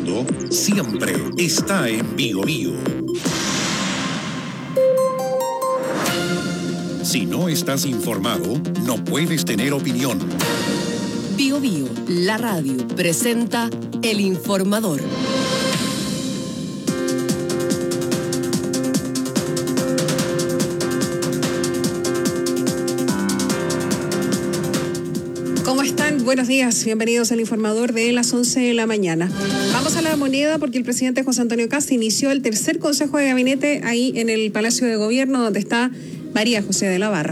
mundo siempre está en Bio Bio. Si no estás informado, no puedes tener opinión. Bio Bio, la radio, presenta El Informador. ¿Cómo están? Buenos días, bienvenidos al Informador de las 11 de la mañana. Vamos a la moneda porque el presidente José Antonio Kast inició el tercer consejo de gabinete ahí en el Palacio de Gobierno, donde está María José de la Barra.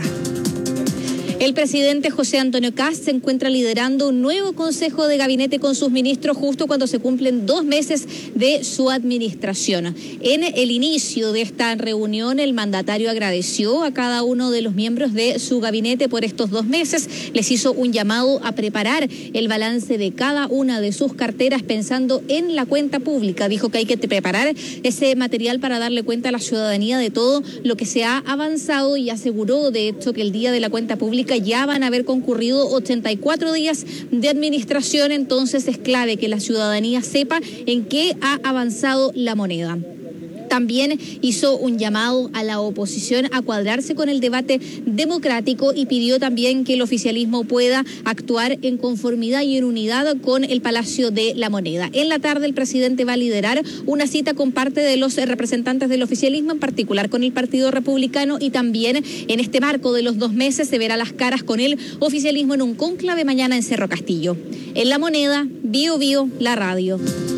El presidente José Antonio Kast se encuentra liderando un nuevo consejo de gabinete con sus ministros justo cuando se cumplen 2 meses de su administración. En el inicio de esta reunión, el mandatario agradeció a cada uno de los miembros de su gabinete por estos 2 meses. Les hizo un llamado a preparar el balance de cada una de sus carteras pensando en la cuenta pública. Dijo que hay que preparar ese material para darle cuenta a la ciudadanía de todo lo que se ha avanzado y aseguró, de hecho, que el día de la cuenta pública ya van a haber concurrido 84 días de administración, entonces es clave que la ciudadanía sepa en qué ha avanzado la moneda. También hizo un llamado a la oposición a cuadrarse con el debate democrático y pidió también que el oficialismo pueda actuar en conformidad y en unidad con el Palacio de la Moneda. En la tarde el presidente va a liderar una cita con parte de los representantes del oficialismo, en particular con el Partido Republicano, y también en este marco de los 2 meses se verá las caras con el oficialismo en un cónclave mañana en Cerro Castillo. En La Moneda, Bio Bio, la radio.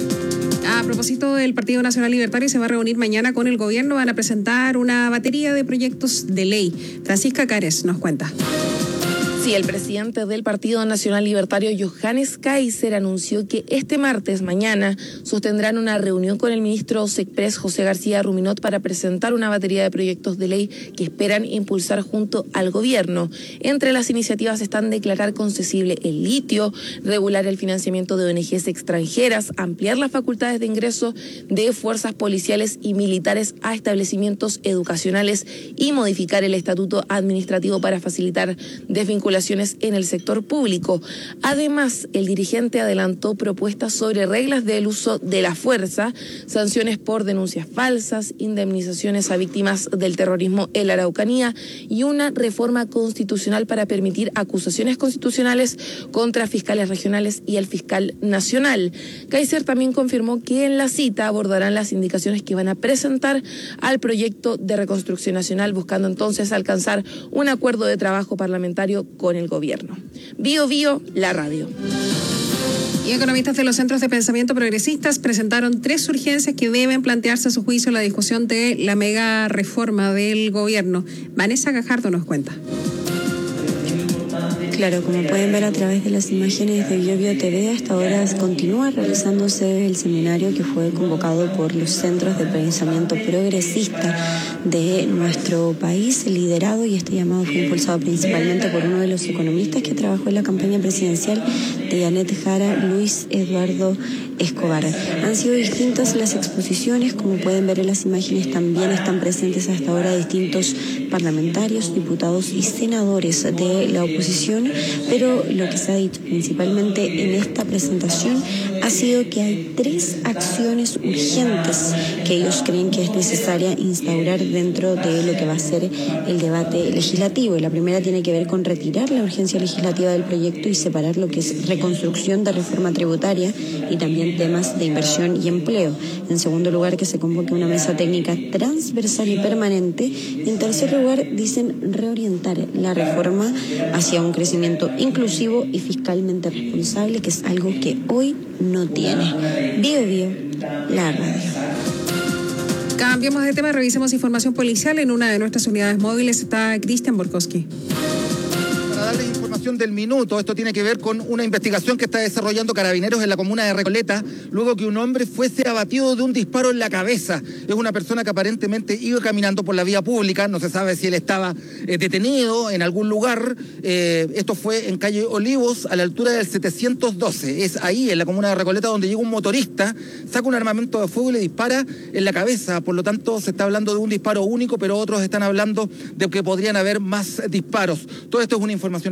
A propósito del Partido Nacional Libertario, se va a reunir mañana con el gobierno, van a presentar una batería de proyectos de ley. Francisca Cares nos cuenta. Sí, el presidente del Partido Nacional Libertario, Johannes Kaiser, anunció que este martes, mañana, sostendrán una reunión con el ministro SECPRES, José García Ruminot, para presentar una batería de proyectos de ley que esperan impulsar junto al gobierno. Entre las iniciativas están declarar concesible el litio, regular el financiamiento de ONGs extranjeras, ampliar las facultades de ingreso de fuerzas policiales y militares a establecimientos educacionales y modificar el estatuto administrativo para facilitar desvinculación en el sector público. Además, el dirigente adelantó propuestas sobre reglas del uso de la fuerza, sanciones por denuncias falsas, indemnizaciones a víctimas del terrorismo en la Araucanía y una reforma constitucional para permitir acusaciones constitucionales contra fiscales regionales y el fiscal nacional. Kaiser también confirmó que en la cita abordarán las indicaciones que van a presentar al proyecto de reconstrucción nacional, buscando entonces alcanzar un acuerdo de trabajo parlamentario con el gobierno. Bio Bio, la radio. Y economistas de los centros de pensamiento progresistas presentaron 3 urgencias que deben plantearse a su juicio en la discusión de la mega reforma del gobierno. Vanessa Gajardo nos cuenta. Claro, como pueden ver a través de las imágenes de Bio Bio TV, hasta ahora continúa realizándose el seminario que fue convocado por los centros de pensamiento progresista de nuestro país, liderado, y este llamado fue impulsado principalmente por uno de los economistas que trabajó en la campaña presidencial de Janet Jara, Luis Eduardo Escobar. Han sido distintas las exposiciones, como pueden ver en las imágenes, también están presentes hasta ahora distintos parlamentarios, diputados y senadores de la oposición, pero lo que se ha dicho principalmente en esta presentación ha sido que hay 3 acciones urgentes que ellos creen que es necesaria instaurar dentro de lo que va a ser el debate legislativo. La primera tiene que ver con retirar la urgencia legislativa del proyecto y separar lo que es reconstrucción de reforma tributaria y también temas de inversión y empleo. En segundo lugar, que se convoque una mesa técnica transversal y permanente. Y en tercer lugar, dicen reorientar la reforma hacia un crecimiento inclusivo y fiscalmente responsable, que es algo que hoy no tiene. Bio Bio, la radio. Cambiemos de tema, revisemos información policial. En una de nuestras unidades móviles está Cristian Borkowski. Para darles información del minuto, esto tiene que ver con una investigación que está desarrollando Carabineros en la comuna de Recoleta, luego que un hombre fuese abatido de un disparo en la cabeza. Es una persona que aparentemente iba caminando por la vía pública, no se sabe si él estaba detenido en algún lugar. Esto fue en calle Olivos, a la altura del 712. Es ahí, en la comuna de Recoleta, donde llega un motorista, saca un armamento de fuego y le dispara en la cabeza. Por lo tanto, se está hablando de un disparo único, pero otros están hablando de que podrían haber más disparos. Todo esto es una información en desarrollo.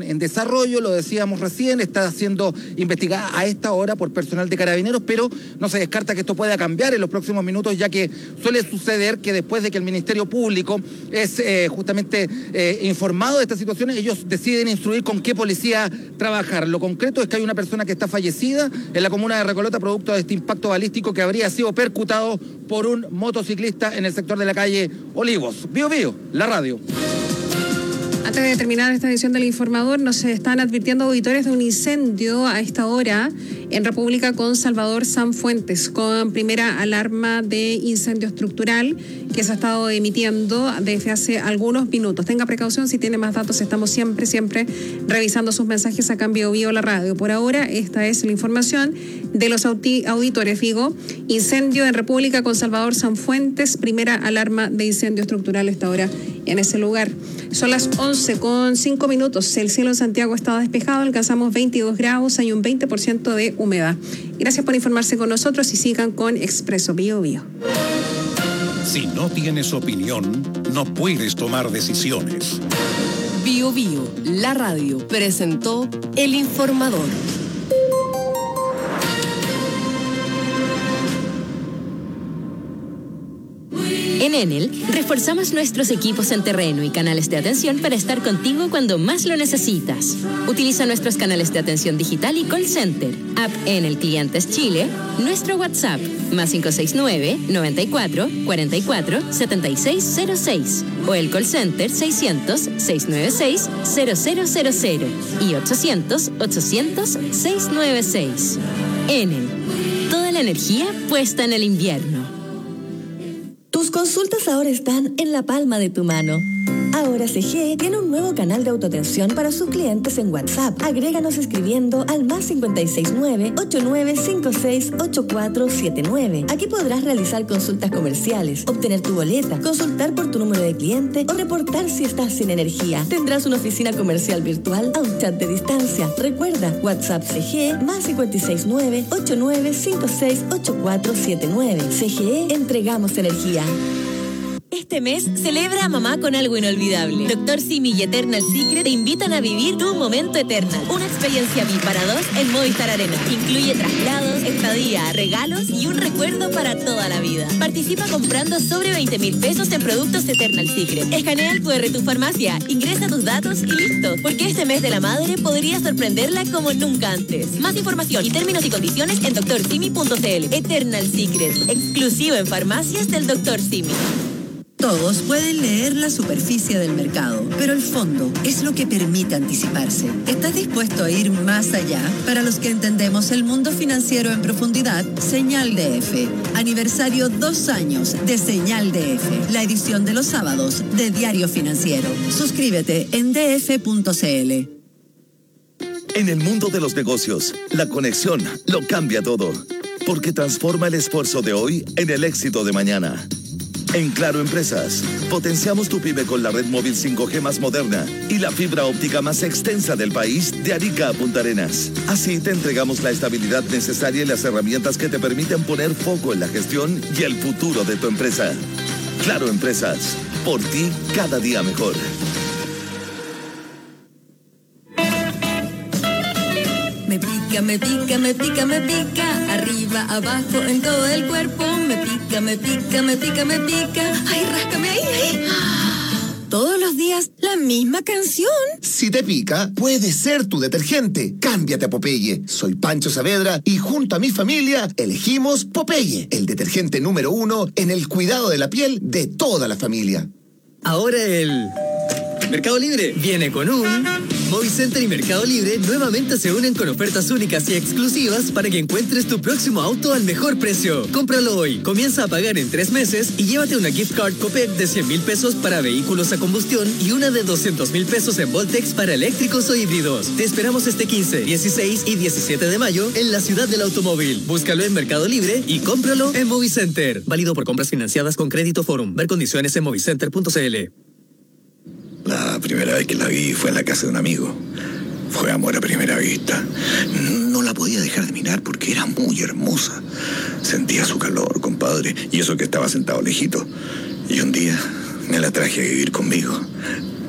desarrollo, lo decíamos recién, está siendo investigada a esta hora por personal de Carabineros, pero no se descarta que esto pueda cambiar en los próximos minutos, ya que suele suceder que después de que el Ministerio Público es justamente informado de esta situación, ellos deciden instruir con qué policía trabajar. Lo concreto es que hay una persona que está fallecida en la comuna de Recoleta producto de este impacto balístico que habría sido percutado por un motociclista en el sector de la calle Olivos. Bío Bío, la radio. Antes de terminar esta edición del Informador, nos están advirtiendo auditores de un incendio a esta hora en República con Salvador Sanfuentes, con primera alarma de incendio estructural que se ha estado emitiendo desde hace algunos minutos. Tenga precaución, si tiene más datos, estamos siempre revisando sus mensajes acá en Bío Bío, la radio. Por ahora, esta es la información de los auditores. Digo, incendio en República con Salvador Sanfuentes, primera alarma de incendio estructural a esta hora en ese lugar. Son las 11:05. El cielo en Santiago está despejado, alcanzamos 22 grados, hay un 20% de humedad. Gracias por informarse con nosotros y sigan con Expreso Bío Bío. Si no tienes opinión, no puedes tomar decisiones. Bío Bío, la radio, presentó El Informador. En Enel, reforzamos nuestros equipos en terreno y canales de atención para estar contigo cuando más lo necesitas. Utiliza nuestros canales de atención digital y call center, app Enel Clientes Chile, nuestro WhatsApp, +569 94 44 7606 o el call center 600 696 0000 y 800 800 696. Enel, toda la energía puesta en el invierno. Tus consultas ahora están en la palma de tu mano. Ahora CGE tiene un nuevo canal de autoatención para sus clientes en WhatsApp. Agréganos escribiendo al +569 8956 8479. Aquí podrás realizar consultas comerciales, obtener tu boleta, consultar por tu número de cliente o reportar si estás sin energía. Tendrás una oficina comercial virtual a un chat de distancia. Recuerda, WhatsApp CGE +569 8956 8479. CGE, entregamos energía. Este mes celebra a mamá con algo inolvidable. Dr. Simi y Eternal Secret te invitan a vivir tu momento Eternal. Una experiencia VIP para dos en Movistar Arena. Incluye traslados, estadía, regalos y un recuerdo para toda la vida. Participa comprando sobre 20.000 pesos en productos Eternal Secret. Escanea el QR tu farmacia, ingresa tus datos y listo. Porque este mes de la madre podría sorprenderla como nunca antes. Más información y términos y condiciones en drsimi.cl. Eternal Secret, exclusivo en farmacias del Dr. Simi. Todos pueden leer la superficie del mercado, pero el fondo es lo que permite anticiparse. ¿Estás dispuesto a ir más allá? Para los que entendemos el mundo financiero en profundidad, Señal DF. Aniversario 2 años de Señal DF, la edición de los sábados de Diario Financiero. Suscríbete en df.cl. En el mundo de los negocios, la conexión lo cambia todo, porque transforma el esfuerzo de hoy en el éxito de mañana. En Claro Empresas, potenciamos tu pyme con la red móvil 5G más moderna y la fibra óptica más extensa del país de Arica a Punta Arenas. Así te entregamos la estabilidad necesaria y las herramientas que te permiten poner foco en la gestión y el futuro de tu empresa. Claro Empresas, por ti cada día mejor. Me pica, me pica, me pica, me pica, arriba, abajo, en todo el cuerpo. Me pica, me pica, me pica, me pica. Ay, ráscame ahí, ahí. Todos los días la misma canción. Si te pica, puede ser tu detergente. Cámbiate a Popeye. Soy Pancho Saavedra y junto a mi familia elegimos Popeye, el detergente número 1 en el cuidado de la piel de toda la familia. Ahora el Mercado Libre viene con un... Movicenter y Mercado Libre nuevamente se unen con ofertas únicas y exclusivas para que encuentres tu próximo auto al mejor precio. Cómpralo hoy, comienza a pagar en 3 meses y llévate una gift card Copec de 100.000 pesos para vehículos a combustión y una de 200.000 pesos en Voltex para eléctricos o híbridos. Te esperamos este 15, 16 y 17 de mayo en la ciudad del automóvil. Búscalo en Mercado Libre y cómpralo en Movicenter. Válido por compras financiadas con Crédito Forum. Ver condiciones en movicenter.cl. La primera vez que la vi fue en la casa de un amigo. Fue amor a primera vista. No la podía dejar de mirar porque era muy hermosa. Sentía su calor, compadre, y eso que estaba sentado lejito. Y un día me la traje a vivir conmigo.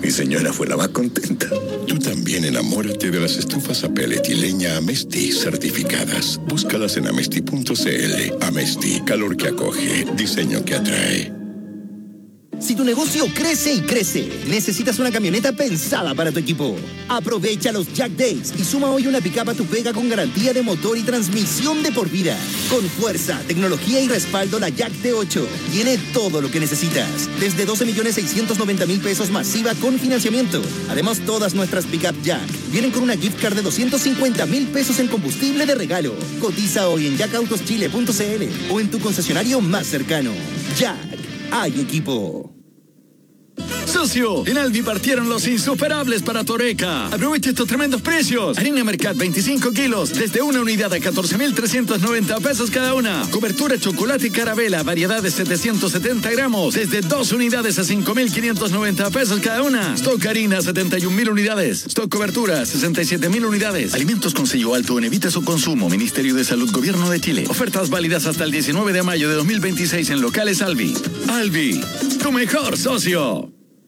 Mi señora fue la más contenta. Tú también enamórate de las estufas a pellet y leña Amesti certificadas. Búscalas en amesti.cl. Amesti, calor que acoge, diseño que atrae. Si tu negocio crece y crece, necesitas una camioneta pensada para tu equipo. Aprovecha los Jack Days y suma hoy una pick-up a tu pega con garantía de motor y transmisión de por vida. Con fuerza, tecnología y respaldo, la Jack D8 tiene todo lo que necesitas. Desde 12.690.000 pesos masiva con financiamiento. Además, todas nuestras pick-up Jack vienen con una gift card de 250.000 pesos en combustible de regalo. Cotiza hoy en jacautoschile.cl o en tu concesionario más cercano. Jack, hay equipo. Socio, en Albi partieron los insuperables para Toreca. Aprovecha estos tremendos precios. Harina Mercat 25 kilos, desde una unidad a 14.390 pesos cada una. Cobertura chocolate y carabela, variedad de 770 gramos, desde 2 unidades a 5.590 pesos cada una. Stock harina, 71.000 unidades. Stock cobertura, 67.000 unidades. Alimentos con sello alto en evita su consumo. Ministerio de Salud, Gobierno de Chile. Ofertas válidas hasta el 19 de mayo de 2026 en locales Albi. Albi, tu mejor socio.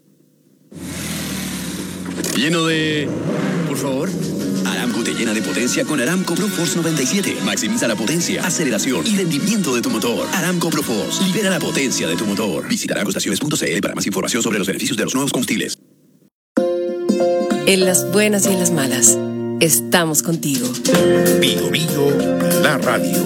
Lleno de... Por favor. Aramco te llena de potencia con Aramco ProForce 97. Maximiza la potencia, aceleración y rendimiento de tu motor. Aramco ProForce. Libera la potencia de tu motor. Visita aramcoestaciones.cl para más información sobre los beneficios de los nuevos combustibles. En las buenas y en las malas, estamos contigo. Bio Bio, la radio.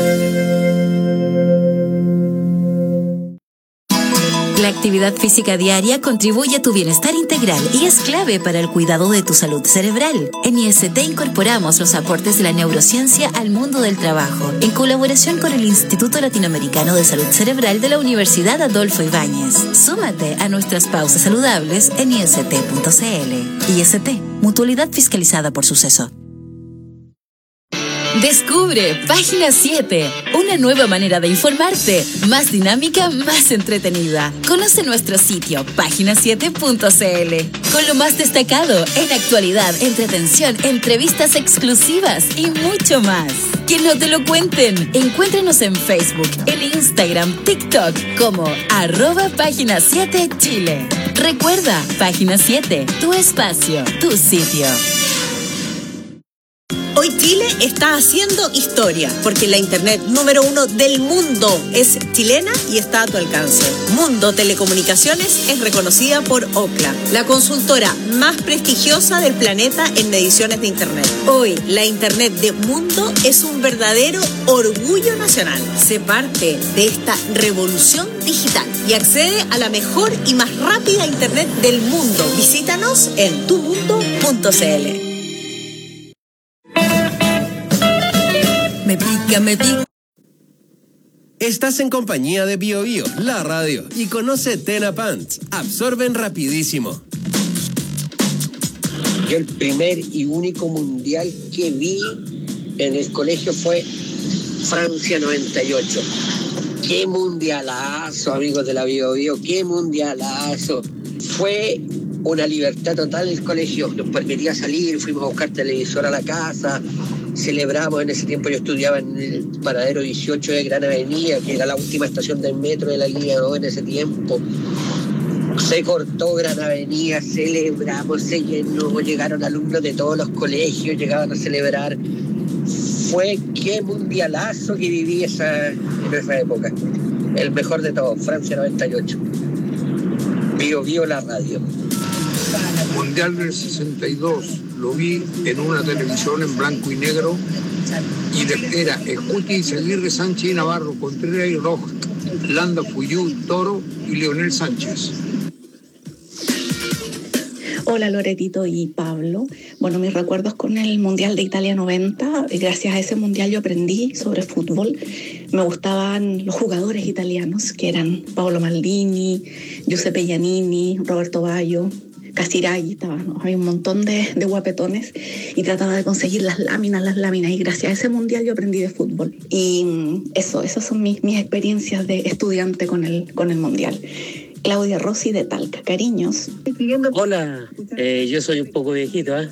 La actividad física diaria contribuye a tu bienestar integral y es clave para el cuidado de tu salud cerebral. En IST incorporamos los aportes de la neurociencia al mundo del trabajo, en colaboración con el Instituto Latinoamericano de Salud Cerebral de la Universidad Adolfo Ibáñez. Súmate a nuestras pausas saludables en ist.cl. IST, mutualidad fiscalizada por Suceso. Descubre Página 7, una nueva manera de informarte, más dinámica, más entretenida. Conoce nuestro sitio, página7.cl, con lo más destacado en actualidad, entretención, entrevistas exclusivas y mucho más. Que no te lo cuenten. Encuéntranos en Facebook, en Instagram, TikTok como @Página7Chile. Recuerda, Página 7, tu espacio, tu sitio. Hoy Chile está haciendo historia, porque la internet número 1 del mundo es chilena y está a tu alcance. Mundo Telecomunicaciones es reconocida por Ookla, la consultora más prestigiosa del planeta en mediciones de internet. Hoy, la internet de Mundo es un verdadero orgullo nacional. Sé parte de esta revolución digital y accede a la mejor y más rápida internet del mundo. Visítanos en tumundo.cl. Me pica. Estás en compañía de Bio Bio, la radio, y conoce Tena Pants. Absorben rapidísimo. Yo el primer y único mundial que vi en el colegio fue Francia 98. ¡Qué mundialazo, amigos de la Bio Bio! ¡Qué mundialazo! Fue una libertad total el colegio. Nos permitía salir, fuimos a buscar televisor a la casa. Celebramos, en ese tiempo yo estudiaba en el paradero 18 de Gran Avenida, que era la última estación del metro de la línea 2 en ese tiempo. Se cortó Gran Avenida, celebramos, se llenó, llegaron alumnos de todos los colegios, llegaban a celebrar. Fue qué mundialazo que viví en esa época. El mejor de todos, Francia 98. Bio Bio, la radio. Mundial del 62, lo vi en una televisión en blanco y negro y era Escuti, Seguirre, Sánchez y Navarro, Contreras y Rojas, Landa, Fuyú, Toro y Leonel Sánchez. Hola Loretito y Pablo. Bueno, mis recuerdos con el Mundial de Italia 90. Gracias a ese Mundial yo aprendí sobre fútbol. Me gustaban los jugadores italianos, que eran Paolo Maldini, Giuseppe Giannini, Roberto Baggio, Casiraghi, había un montón de guapetones y trataba de conseguir las láminas y gracias a ese mundial yo aprendí de fútbol y esas son mis experiencias de estudiante con el mundial. Claudia Rossi de Talca, cariños. Hola, yo soy un poco viejito,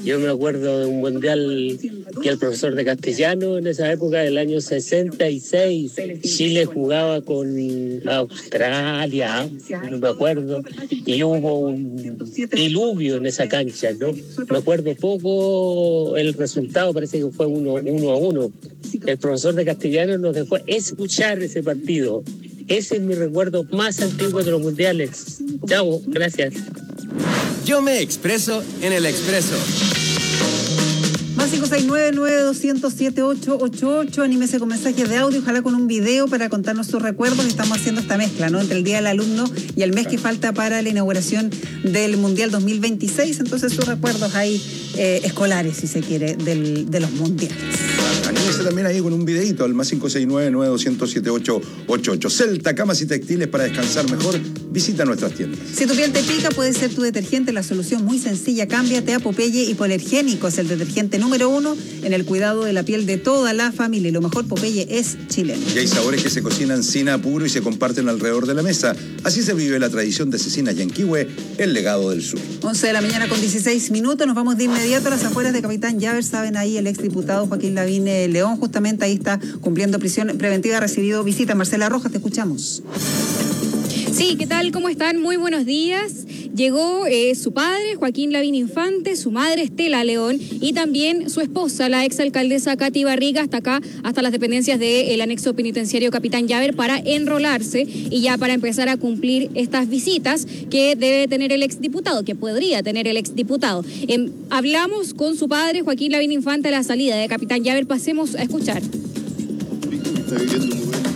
Yo me acuerdo de un mundial que el profesor de castellano en esa época, del año 66, Chile jugaba con Australia, no me acuerdo, y hubo un diluvio en esa cancha, ¿no? Me acuerdo poco el resultado, parece que fue 1-1. El profesor de castellano nos dejó escuchar ese partido. Ese es mi recuerdo más antiguo de los mundiales. Chao, gracias. Yo me expreso en el Expreso. Más 569-9207-888. Anímese con mensajes de audio, ojalá con un video para contarnos sus recuerdos. Estamos haciendo esta mezcla, ¿no? Entre el Día del Alumno y el mes que falta para la inauguración del Mundial 2026. Entonces, sus recuerdos ahí escolares, si se quiere, de los mundiales. Anímese también ahí con un videito al más 569-9207-888. Celta, camas y textiles para descansar mejor. Visita nuestras tiendas. Si tu piel te pica, puede ser tu detergente la solución muy sencilla. Cámbiate a Popeye Hipoalergénico. Es el detergente número 1 en el cuidado de la piel de toda la familia. Y lo mejor, Popeye es chileno. Y hay sabores que se cocinan sin apuro y se comparten alrededor de la mesa. Así se vive la tradición de Cecinas Yanquihue, el legado del sur. 11 de la mañana con 16 minutos. Nos vamos de inmediato a las afueras de Capitán Llaver. Saben, ahí el exdiputado Joaquín Lavín León, justamente ahí está cumpliendo prisión preventiva, ha recibido visita. Marcela Rojas, te escuchamos. Sí, ¿qué tal? ¿Cómo están? Muy buenos días. Llegó su padre, Joaquín Lavín Infante, su madre, Estela León, y también su esposa, la exalcaldesa Katy Barriga, hasta acá, hasta las dependencias del anexo penitenciario Capitán Llaver, para enrolarse y ya para empezar a cumplir estas visitas que debe tener el exdiputado, que podría tener el exdiputado. Hablamos con su padre, Joaquín Lavín Infante, a la salida de Capitán Llaver. Pasemos a escuchar. Está viviendo un momento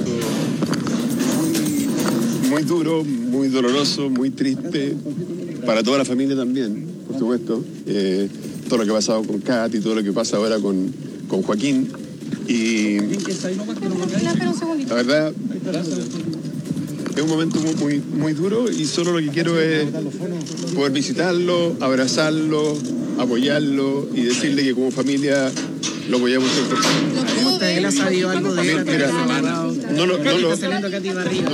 muy duro, muy doloroso, muy triste, para toda la familia también, por supuesto. Todo lo que ha pasado con Katy, todo lo que pasa ahora con Joaquín. Y la verdad, es un momento muy, muy duro y solo lo que quiero es poder visitarlo, abrazarlo, apoyarlo y decirle que como familia lo apoyamos 100%. ¿Cómo usted ha sabido algo de él? Mira, no lo... Está saliendo Katy Barriga.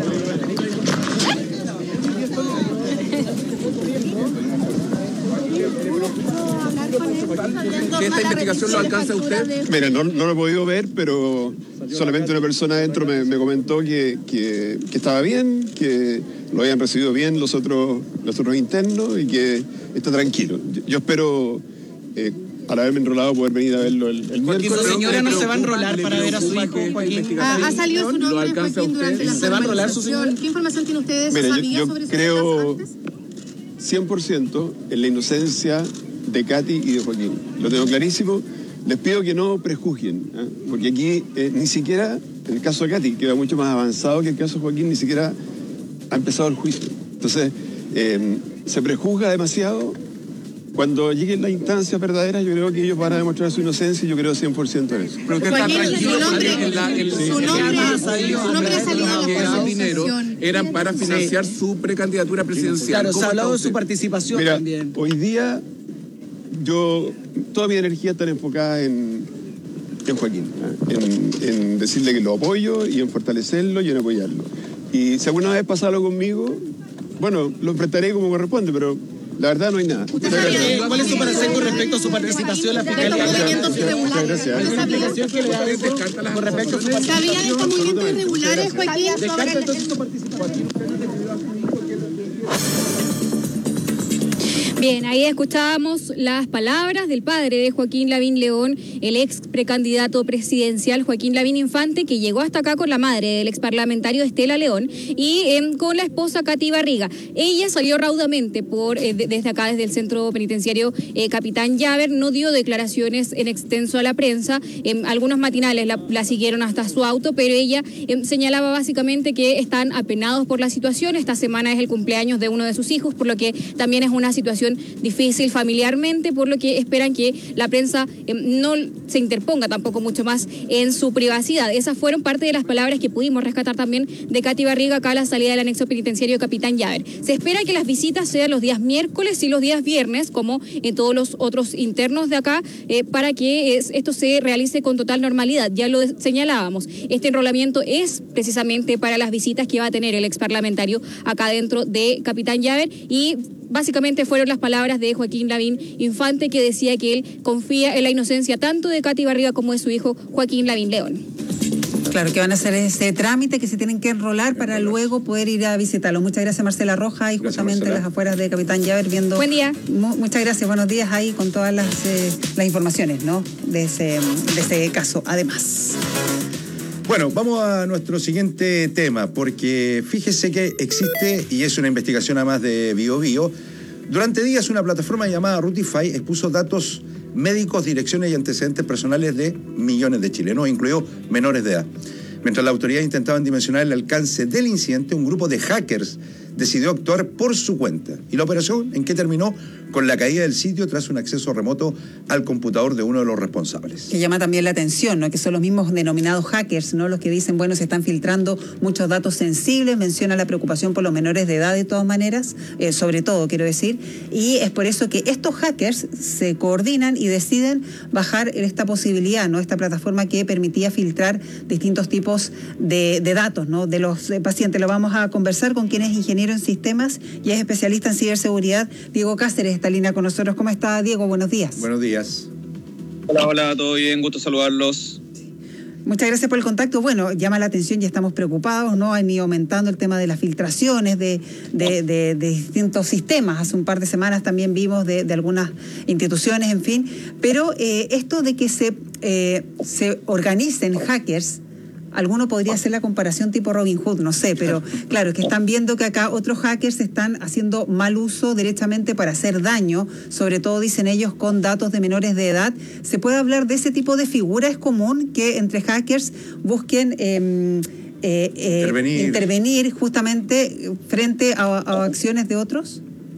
¿Que esta investigación lo alcanza a usted? Mira, no lo he podido ver, pero solamente una persona adentro me comentó que estaba bien, que lo habían recibido bien los otros internos y que está tranquilo. Yo espero, al haberme enrolado, poder venir a verlo el miércoles. Su señora no se va a enrolar para ver a su hijo, Joaquín. Ha salido su nombre, Joaquín, durante la conversación. ¿Qué información tiene ustedes? Mira, yo creo 100% en la inocencia de Katy y de Joaquín. Lo tengo clarísimo. Les pido que no prejuzguen, porque aquí ni siquiera, en el caso de Katy, que va mucho más avanzado que el caso de Joaquín, ni siquiera ha empezado el juicio. Entonces, se prejuzga demasiado. Cuando lleguen las instancias verdaderas, yo creo que ellos van a demostrar su inocencia y yo creo 100% en eso. Pero usted está tranquilo porque su nombre ha salido a la dinero era para financiar su precandidatura presidencial. Claro, se ha hablado de su participación también. Hoy día, toda mi energía está enfocada en Joaquín, en decirle que lo apoyo y en fortalecerlo y en apoyarlo. Y si alguna vez pasa algo conmigo, bueno, lo enfrentaré como corresponde, pero la verdad no hay nada. ¿Cuál es su parecer con respecto a su participación en la fiscalía? Muchas gracias. ¿Cuál es la explicación que le da con respecto a su participación? ¿Sabía de estos movimientos irregulares, Joaquín? Descarta entonces su participación. Bien, ahí escuchábamos las palabras del padre de Joaquín Lavín León, el ex precandidato presidencial Joaquín Lavín Infante, que llegó hasta acá con la madre del ex parlamentario Estela León y con la esposa Katy Barriga. Ella salió raudamente desde acá, desde el centro penitenciario Capitán Llaver, no dio declaraciones en extenso a la prensa. Algunos matinales la siguieron hasta su auto, pero ella señalaba básicamente que están apenados por la situación. Esta semana es el cumpleaños de uno de sus hijos, por lo que también es una situación difícil familiarmente, por lo que esperan que la prensa no se interponga tampoco mucho más en su privacidad. Esas fueron parte de las palabras que pudimos rescatar también de Katy Barriga acá a la salida del anexo penitenciario Capitán Llaver. Se espera que las visitas sean los días miércoles y los días viernes, como en todos los otros internos de acá, para que esto se realice con total normalidad. Ya lo señalábamos, este enrolamiento es precisamente para las visitas que va a tener el exparlamentario acá dentro de Capitán Llaver y básicamente fueron las palabras de Joaquín Lavín Infante, que decía que él confía en la inocencia tanto de Katy Barriga como de su hijo Joaquín Lavín León. Claro, que van a hacer ese trámite, que se tienen que enrolar para luego poder ir a visitarlo. Muchas gracias, Marcela Roja, y justamente en las afueras de Capitán Llaver viendo... Buen día. Muchas gracias, buenos días ahí con todas las informaciones, ¿no?, de ese caso, además. Bueno, vamos a nuestro siguiente tema, porque fíjese que existe, y es una investigación además de BioBio, durante días una plataforma llamada Rutify expuso datos médicos, direcciones y antecedentes personales de millones de chilenos, incluidos menores de edad. Mientras la autoridad intentaba dimensionar el alcance del incidente, un grupo de hackers decidió actuar por su cuenta. ¿Y la operación en qué terminó? Con la caída del sitio tras un acceso remoto al computador de uno de los responsables. Que llama también la atención, ¿no?, que son los mismos denominados hackers, ¿no?, los que dicen, bueno, se están filtrando muchos datos sensibles, menciona la preocupación por los menores de edad de todas maneras, sobre todo, quiero decir, y es por eso que estos hackers se coordinan y deciden bajar esta posibilidad, ¿no?, esta plataforma que permitía filtrar distintos tipos de datos, ¿no?, de los pacientes. Lo vamos a conversar con quien es ingeniero en sistemas y es especialista en ciberseguridad, Diego Cáceres. Está en línea con nosotros. ¿Cómo está, Diego? Buenos días. Buenos días. Hola, todo bien, gusto saludarlos. Muchas gracias por el contacto. Bueno, llama la atención, ya estamos preocupados, ¿no? Han ido aumentando el tema de las filtraciones de distintos sistemas. Hace un par de semanas también vimos de algunas instituciones, en fin. Pero esto de que se organicen hackers, alguno podría hacer la comparación tipo Robin Hood, no sé, pero claro, es que están viendo que acá otros hackers están haciendo mal uso directamente para hacer daño, sobre todo, dicen ellos, con datos de menores de edad. ¿Se puede hablar de ese tipo de figura? ¿Es común que entre hackers busquen intervenir justamente frente a acciones de otros?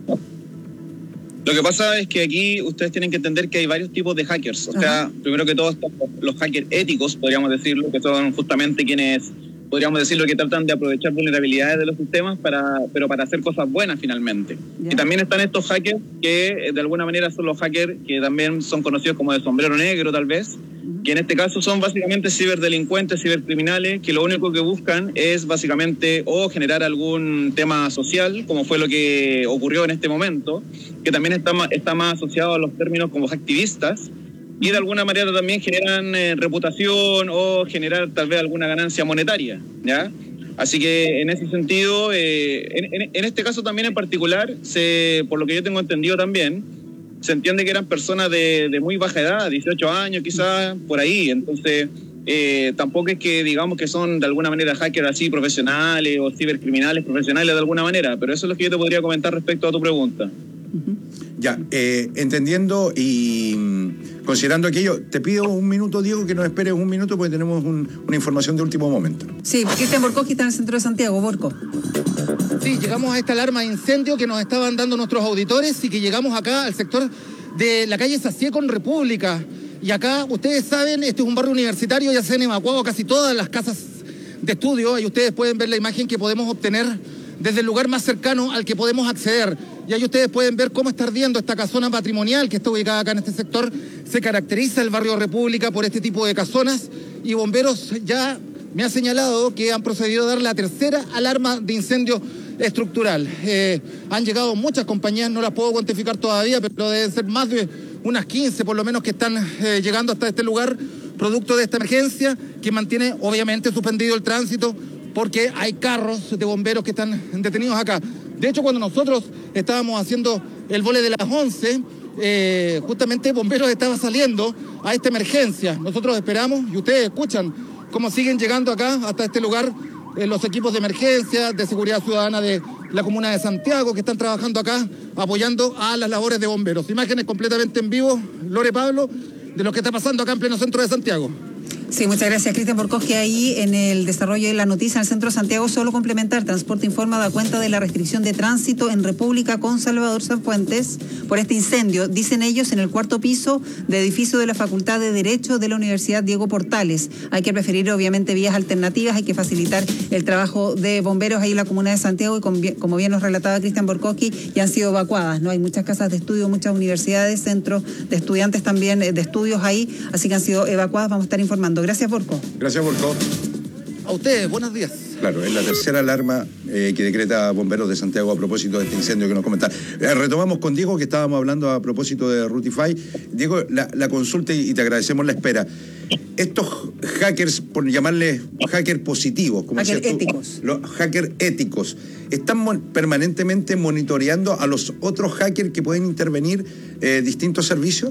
Lo que pasa es que aquí ustedes tienen que entender que hay varios tipos de hackers. O sea, primero que todo están los hackers éticos, podríamos decirlo, que son justamente quienes, podríamos decirlo, que tratan de aprovechar vulnerabilidades de los sistemas pero para hacer cosas buenas finalmente. Yeah. Y también están estos hackers que de alguna manera son los hackers que también son conocidos como de sombrero negro tal vez, que en este caso son básicamente ciberdelincuentes, cibercriminales, que lo único que buscan es básicamente o generar algún tema social, como fue lo que ocurrió en este momento, que también está más asociado a los términos como activistas, y de alguna manera también generan reputación o generar tal vez alguna ganancia monetaria, ¿ya? Así que en ese sentido, en este caso también en particular, por lo que yo tengo entendido también, se entiende que eran personas de muy baja edad, 18 años quizás, por ahí. Entonces, tampoco es que digamos que son de alguna manera hackers así profesionales o cibercriminales profesionales de alguna manera, pero eso es lo que yo te podría comentar respecto a tu pregunta. Ya, entendiendo y considerando aquello, te pido un minuto, Diego, que nos esperes un minuto porque tenemos una información de último momento. Sí, Cristian Borcoski está en el centro de Santiago. Borco. Sí, llegamos a esta alarma de incendio que nos estaban dando nuestros auditores y que llegamos acá al sector de la calle Sacié con República. Y acá, ustedes saben, este es un barrio universitario, ya se han evacuado casi todas las casas de estudio y ustedes pueden ver la imagen que podemos obtener desde el lugar más cercano al que podemos acceder. Y ahí ustedes pueden ver cómo está ardiendo esta casona patrimonial que está ubicada acá en este sector. Se caracteriza el barrio República por este tipo de casonas y bomberos ya me ha señalado que han procedido a dar la tercera alarma de incendio estructural. Han llegado muchas compañías, no las puedo cuantificar todavía, pero deben ser más de unas 15 por lo menos que están llegando hasta este lugar, producto de esta emergencia que mantiene obviamente suspendido el tránsito porque hay carros de bomberos que están detenidos acá. De hecho, cuando nosotros estábamos haciendo el vole de las 11, justamente bomberos estaba saliendo a esta emergencia. Nosotros esperamos y ustedes escuchan cómo siguen llegando acá hasta este lugar los equipos de emergencia, de seguridad ciudadana de la comuna de Santiago que están trabajando acá apoyando a las labores de bomberos. Imágenes completamente en vivo, Lore Pablo, de lo que está pasando acá en pleno centro de Santiago. Sí, muchas gracias, Cristian Borcoski. Ahí en el desarrollo de la noticia en el centro de Santiago, solo complementar, Transporte Informa da cuenta de la restricción de tránsito en República con Salvador Sanfuentes por este incendio. Dicen ellos en el cuarto piso de edificio de la Facultad de Derecho de la Universidad Diego Portales. Hay que preferir obviamente vías alternativas, hay que facilitar el trabajo de bomberos ahí en la comuna de Santiago y como bien nos relataba Cristian Borcoski, ya han sido evacuadas, ¿no? Hay muchas casas de estudio, muchas universidades, centros de estudiantes también de estudios ahí, así que han sido evacuadas. Vamos a estar informando. Gracias, Borco. Gracias, Borco. A ustedes, buenos días. Claro, es la tercera alarma que decreta Bomberos de Santiago a propósito de este incendio que nos comentan. Retomamos con Diego, que estábamos hablando a propósito de Rutify. Diego, la consulta, y te agradecemos la espera. Estos hackers, por llamarles hackers positivos, como hackers decías tú, éticos. los hackers éticos, ¿están permanentemente monitoreando a los otros hackers que pueden intervenir distintos servicios?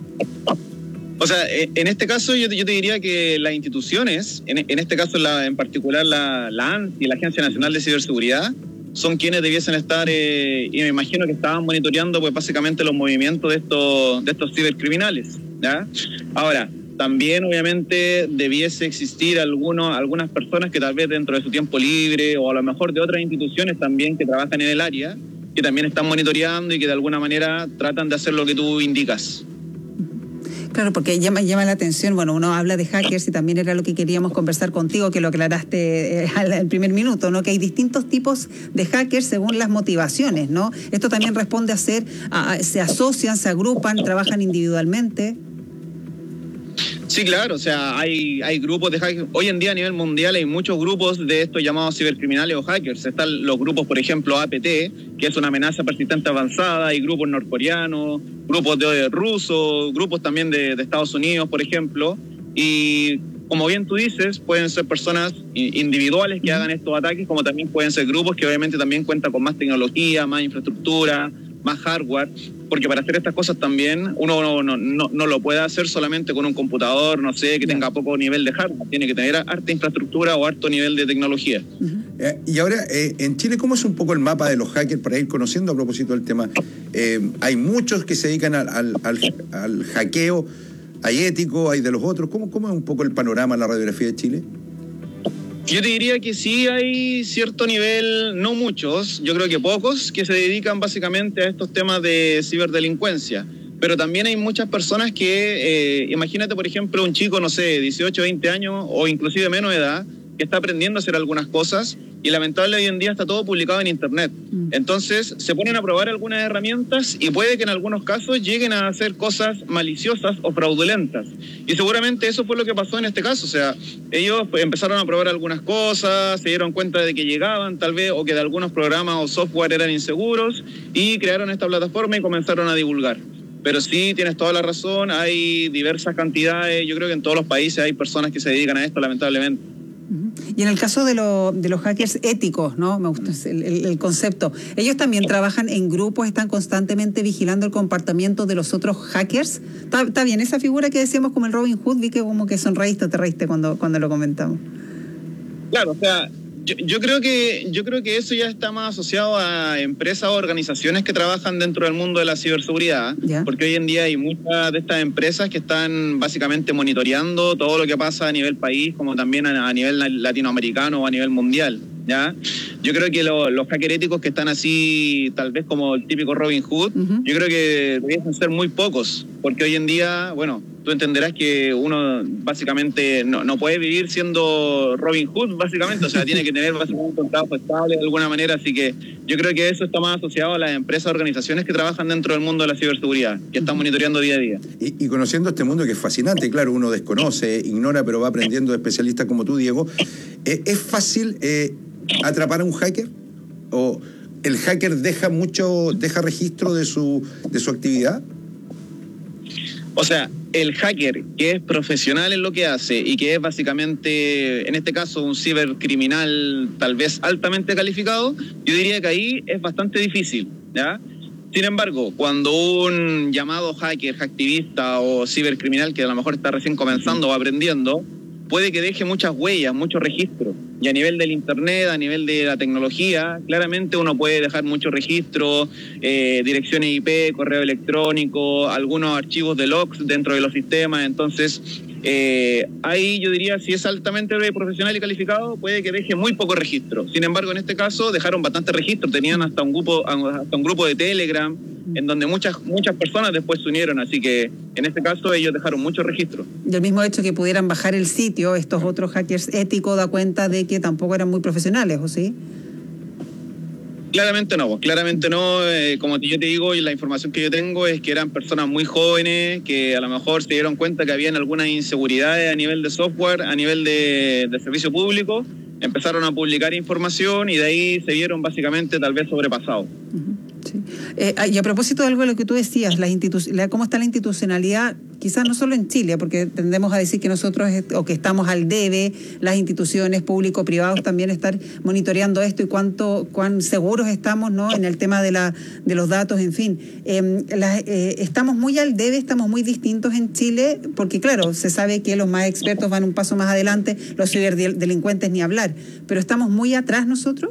O sea, en este caso yo te diría que las instituciones, en este caso en particular la ANSI, la Agencia Nacional de Ciberseguridad, son quienes debiesen estar, y me imagino que estaban monitoreando pues básicamente los movimientos de estos cibercriminales, ¿ya? Ahora, también obviamente debiese existir algunas personas que tal vez dentro de su tiempo libre o a lo mejor de otras instituciones también que trabajan en el área, que también están monitoreando y que de alguna manera tratan de hacer lo que tú indicas. Claro, porque llama la atención, bueno, uno habla de hackers y también era lo que queríamos conversar contigo, que lo aclaraste al primer minuto, ¿no? Que hay distintos tipos de hackers según las motivaciones, ¿no? Esto también responde a se asocian, se agrupan, trabajan individualmente. Sí, claro, o sea, hay grupos de hackers. Hoy en día a nivel mundial hay muchos grupos de estos llamados cibercriminales o hackers. Están los grupos, por ejemplo, APT, que es una amenaza persistente avanzada, hay grupos norcoreanos, grupos de rusos, grupos también de Estados Unidos, por ejemplo. Y como bien tú dices, pueden ser personas individuales que hagan estos ataques, como también pueden ser grupos que obviamente también cuentan con más tecnología, más infraestructura, más hardware, porque para hacer estas cosas también uno no lo puede hacer solamente con un computador, no sé, que tenga poco nivel de hardware, tiene que tener harta infraestructura o harto nivel de tecnología. Y ahora, en Chile, ¿cómo es un poco el mapa de los hackers para ir conociendo a propósito del tema? Hay muchos que se dedican al hackeo, hay éticos, hay de los otros. ¿Cómo es un poco el panorama en la radiografía de Chile? Yo te diría que sí hay cierto nivel, no muchos, yo creo que pocos, que se dedican básicamente a estos temas de ciberdelincuencia. Pero también hay muchas personas que, imagínate por ejemplo un chico, no sé, 18, 20 años o inclusive menos de edad, que está aprendiendo a hacer algunas cosas y lamentablemente hoy en día está todo publicado en internet. Entonces se ponen a probar algunas herramientas y puede que en algunos casos lleguen a hacer cosas maliciosas o fraudulentas. Y seguramente eso fue lo que pasó en este caso. O sea, ellos empezaron a probar algunas cosas, se dieron cuenta de que llegaban tal vez o que de algunos programas o software eran inseguros y crearon esta plataforma y comenzaron a divulgar. Pero sí, tienes toda la razón, hay diversas cantidades, yo creo que en todos los países hay personas que se dedican a esto, lamentablemente. Y en el caso de los hackers éticos, ¿no? Me gusta el concepto. ¿Ellos también trabajan en grupos, están constantemente vigilando el comportamiento de los otros hackers? ¿Está bien esa figura que decíamos como el Robin Hood? Vi que como que sonreíste o te reíste cuando lo comentamos. Claro, o sea, yo creo que eso ya está más asociado a empresas o organizaciones que trabajan dentro del mundo de la ciberseguridad, porque hoy en día hay muchas de estas empresas que están básicamente monitoreando todo lo que pasa a nivel país, como también a nivel latinoamericano o a nivel mundial, ¿ya? Yo creo que los hackers éticos que están así, tal vez como el típico Robin Hood, yo creo que deberían ser muy pocos, porque hoy en día, bueno, tú entenderás que uno básicamente no puede vivir siendo Robin Hood, básicamente, o sea, tiene que tener básicamente un trabajo estable de alguna manera, así que yo creo que eso está más asociado a las empresas, organizaciones que trabajan dentro del mundo de la ciberseguridad, que están monitoreando día a día. Y conociendo este mundo que es fascinante, claro, uno desconoce, ignora, pero va aprendiendo de especialistas como tú, Diego, ¿es fácil atrapar a un hacker? ¿O el hacker deja registro de su actividad? O sea, el hacker que es profesional en lo que hace y que es básicamente, en este caso, un cibercriminal tal vez altamente calificado, yo diría que ahí es bastante difícil, ¿ya? Sin embargo, cuando un llamado hacker, activista o cibercriminal que a lo mejor está recién comenzando o aprendiendo, puede que deje muchas huellas, muchos registros. Y a nivel del internet, a nivel de la tecnología, claramente uno puede dejar muchos registros, direcciones IP, correo electrónico, algunos archivos de logs dentro de los sistemas. Entonces, ahí yo diría, si es altamente profesional y calificado, puede que deje muy poco registro. Sin embargo, en este caso dejaron bastante registro, tenían hasta un grupo de Telegram, en donde muchas personas después se unieron, así que en este caso ellos dejaron mucho registro. Y el mismo hecho que pudieran bajar el sitio, estos otros hackers éticos, da cuenta de que tampoco eran muy profesionales, ¿o sí? Claramente no, como yo te digo, y la información que yo tengo es que eran personas muy jóvenes que a lo mejor se dieron cuenta que habían algunas inseguridades a nivel de software, a nivel de servicio público, empezaron a publicar información y de ahí se vieron básicamente tal vez sobrepasados. Sí. Y a propósito de algo de lo que tú decías, cómo está la institucionalidad, quizás no solo en Chile, porque tendemos a decir que nosotros, o que estamos al debe, las instituciones público-privados también estar monitoreando esto y cuán seguros estamos, ¿no?, en el tema de los datos, en fin. Estamos muy al debe, estamos muy distintos en Chile, porque claro, se sabe que los más expertos van un paso más adelante, los ciberdelincuentes ni hablar, pero estamos muy atrás nosotros.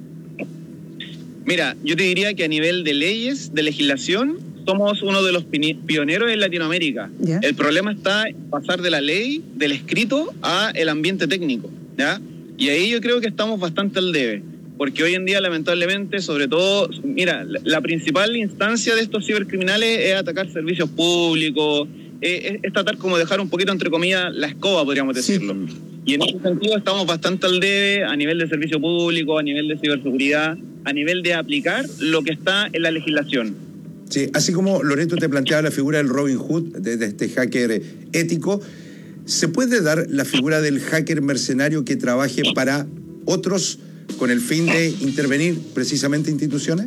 Mira, yo te diría que a nivel de leyes, de legislación, somos uno de los pioneros en Latinoamérica. ¿Ya? El problema está en pasar de la ley, del escrito, a el ambiente técnico, ¿ya? Y ahí yo creo que estamos bastante al debe, porque hoy en día, lamentablemente, sobre todo, mira, la principal instancia de estos cibercriminales es atacar servicios públicos, es tratar como dejar un poquito, entre comillas, la escoba, podríamos decirlo. Sí. Y en ese sentido estamos bastante al debe a nivel de servicio público, a nivel de ciberseguridad, a nivel de aplicar lo que está en la legislación. Sí, así como Loreto te planteaba la figura del Robin Hood, de este hacker ético, ¿se puede dar la figura del hacker mercenario que trabaje para otros con el fin de intervenir precisamente instituciones?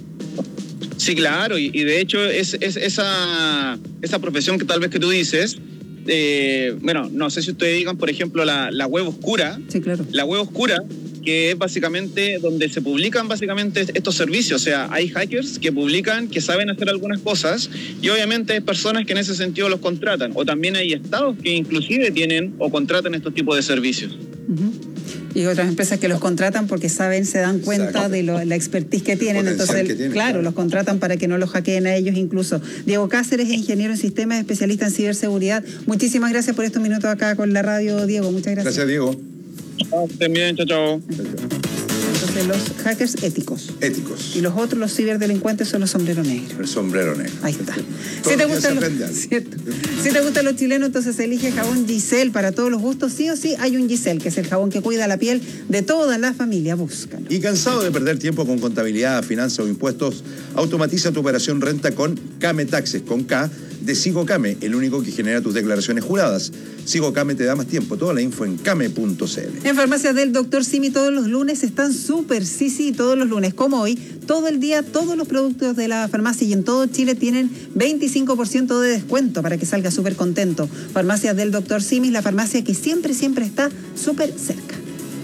Sí, claro, y de hecho es esa profesión que tal vez que tú dices, bueno, no sé si ustedes digan, por ejemplo, la web oscura. Sí, claro. La web oscura, que es básicamente donde se publican básicamente estos servicios. O sea, hay hackers que publican, que saben hacer algunas cosas, y obviamente hay personas que en ese sentido los contratan. O también hay estados que inclusive tienen o contratan estos tipos de servicios. Y otras empresas que los contratan porque saben, se dan cuenta de la expertise que tienen. Entonces, claro, los contratan para que no los hackeen a ellos incluso. Diego Cáceres, ingeniero en sistemas, especialista en ciberseguridad. Muchísimas gracias por estos minutos acá con la radio, Diego. Muchas gracias. Gracias, Diego. Estén bien, chao. Entonces, los hackers éticos. Éticos. Y los otros, los ciberdelincuentes, son los sombreros negros. El sombrero negro. Ahí está. Si te gustan los chilenos, entonces elige jabón Giselle para todos los gustos. Sí o sí, hay un Giselle, que es el jabón que cuida la piel de toda la familia. Búscalo. ¿Y cansado de perder tiempo con contabilidad, finanzas o impuestos? Automatiza tu operación renta con Came Taxes, con K, de Sigo Came, el único que genera tus declaraciones juradas. Sigo Came te da más tiempo. Toda la info en came.cl. En Farmacias del Dr. Simi todos los lunes están súper, sí, todos los lunes, como hoy, todo el día, todos los productos de la farmacia y en todo Chile tienen 25% de descuento para que salga súper contento. Farmacias del Dr. Simi, la farmacia que siempre está súper cerca.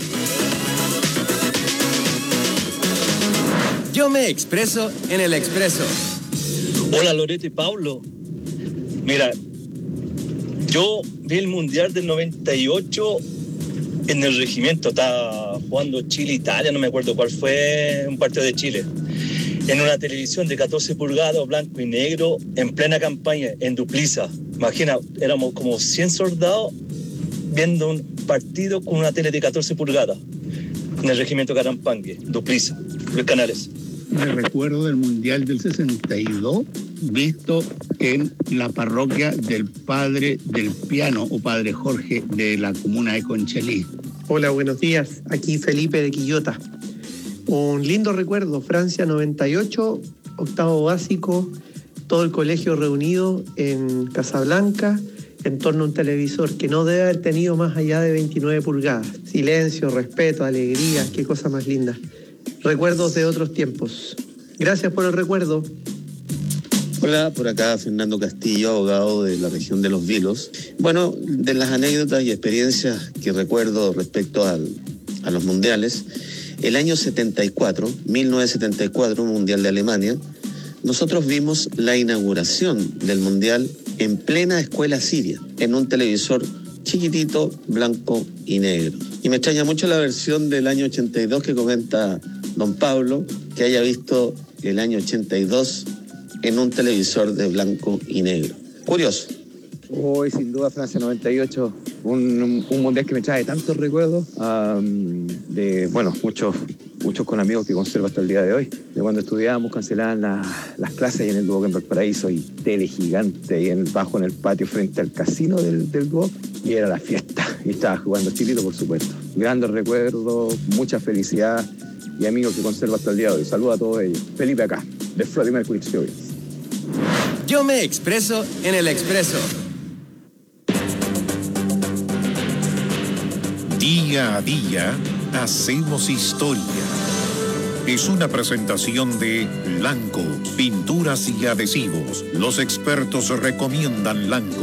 Yo me expreso en el Expreso. Hola Loreto y Pablo. Mira, yo vi el Mundial del 98 en el regimiento, estaba jugando Chile-Italia, no me acuerdo cuál fue, un partido de Chile, en una televisión de 14 pulgadas, blanco y negro, en plena campaña, en Dupliza. Imagina, éramos como 100 soldados viendo un partido con una tele de 14 pulgadas, en el regimiento Carampangue, Dupliza, los canales. Me recuerdo del Mundial del 62, visto en la parroquia del Padre del Piano o Padre Jorge de la comuna de Conchalí. Hola, buenos días. Aquí Felipe de Quillota. Un lindo recuerdo, Francia 98, octavo básico, todo el colegio reunido en Casablanca en torno a un televisor que no debe haber tenido más allá de 29 pulgadas. Silencio, respeto, alegría, qué cosa más linda. Recuerdos de otros tiempos. Gracias por el recuerdo. Hola, por acá Fernando Castillo, abogado de la región de Los Vilos. Bueno, de las anécdotas y experiencias que recuerdo respecto a los mundiales, el año 1974, Mundial de Alemania, nosotros vimos la inauguración del mundial en plena escuela siria, en un televisor chiquitito, blanco y negro. Y me extraña mucho la versión del año 82 que comenta don Pablo, que haya visto el año 82 en un televisor de blanco y negro. Curioso. Hoy, sin duda, Francia 98, un mundial que me trae tantos recuerdos, muchos con amigos que conservo hasta el día de hoy. De cuando estudiábamos, cancelaban las clases ahí en el Duoc en Valparaíso, y tele gigante ahí bajo en el patio frente al casino del Duoc, y era la fiesta. Y estaba jugando Chilito, por supuesto. Grandes recuerdos, mucha felicidad. y amigos que conservo hasta el día de hoy. Saludos a todos ellos. Felipe acá, de Freddie Mercury Experience. Yo me expreso en el Expreso. Día a día hacemos historia. Es una presentación de Lanco, pinturas y adhesivos. Los expertos recomiendan Lanco.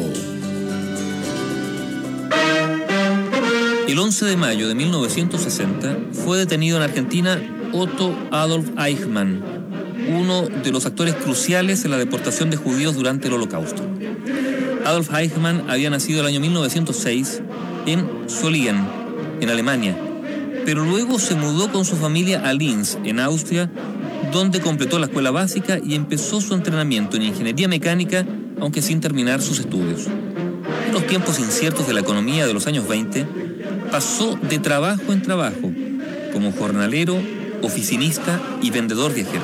El 11 de mayo de 1960 fue detenido en Argentina Otto Adolf Eichmann, uno de los actores cruciales en la deportación de judíos durante el Holocausto. Adolf Eichmann había nacido el año 1906 en Solingen, en Alemania, pero luego se mudó con su familia a Linz, en Austria, donde completó la escuela básica y empezó su entrenamiento en ingeniería mecánica, aunque sin terminar sus estudios. En los tiempos inciertos de la economía de los años 20, pasó de trabajo en trabajo, como jornalero, oficinista y vendedor viajero.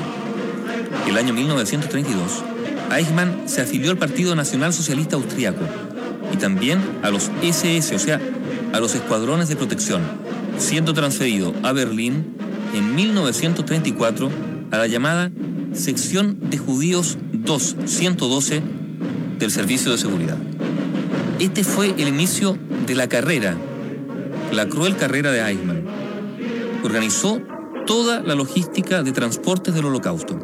El año 1932, Eichmann se afilió al Partido Nacional Socialista Austriaco y también a los SS, o sea, a los escuadrones de protección, siendo transferido a Berlín en 1934 a la llamada Sección de Judíos 212 del Servicio de Seguridad. Este fue el inicio de la carrera, la cruel carrera de Eichmann. Organizó toda la logística de transportes del Holocausto.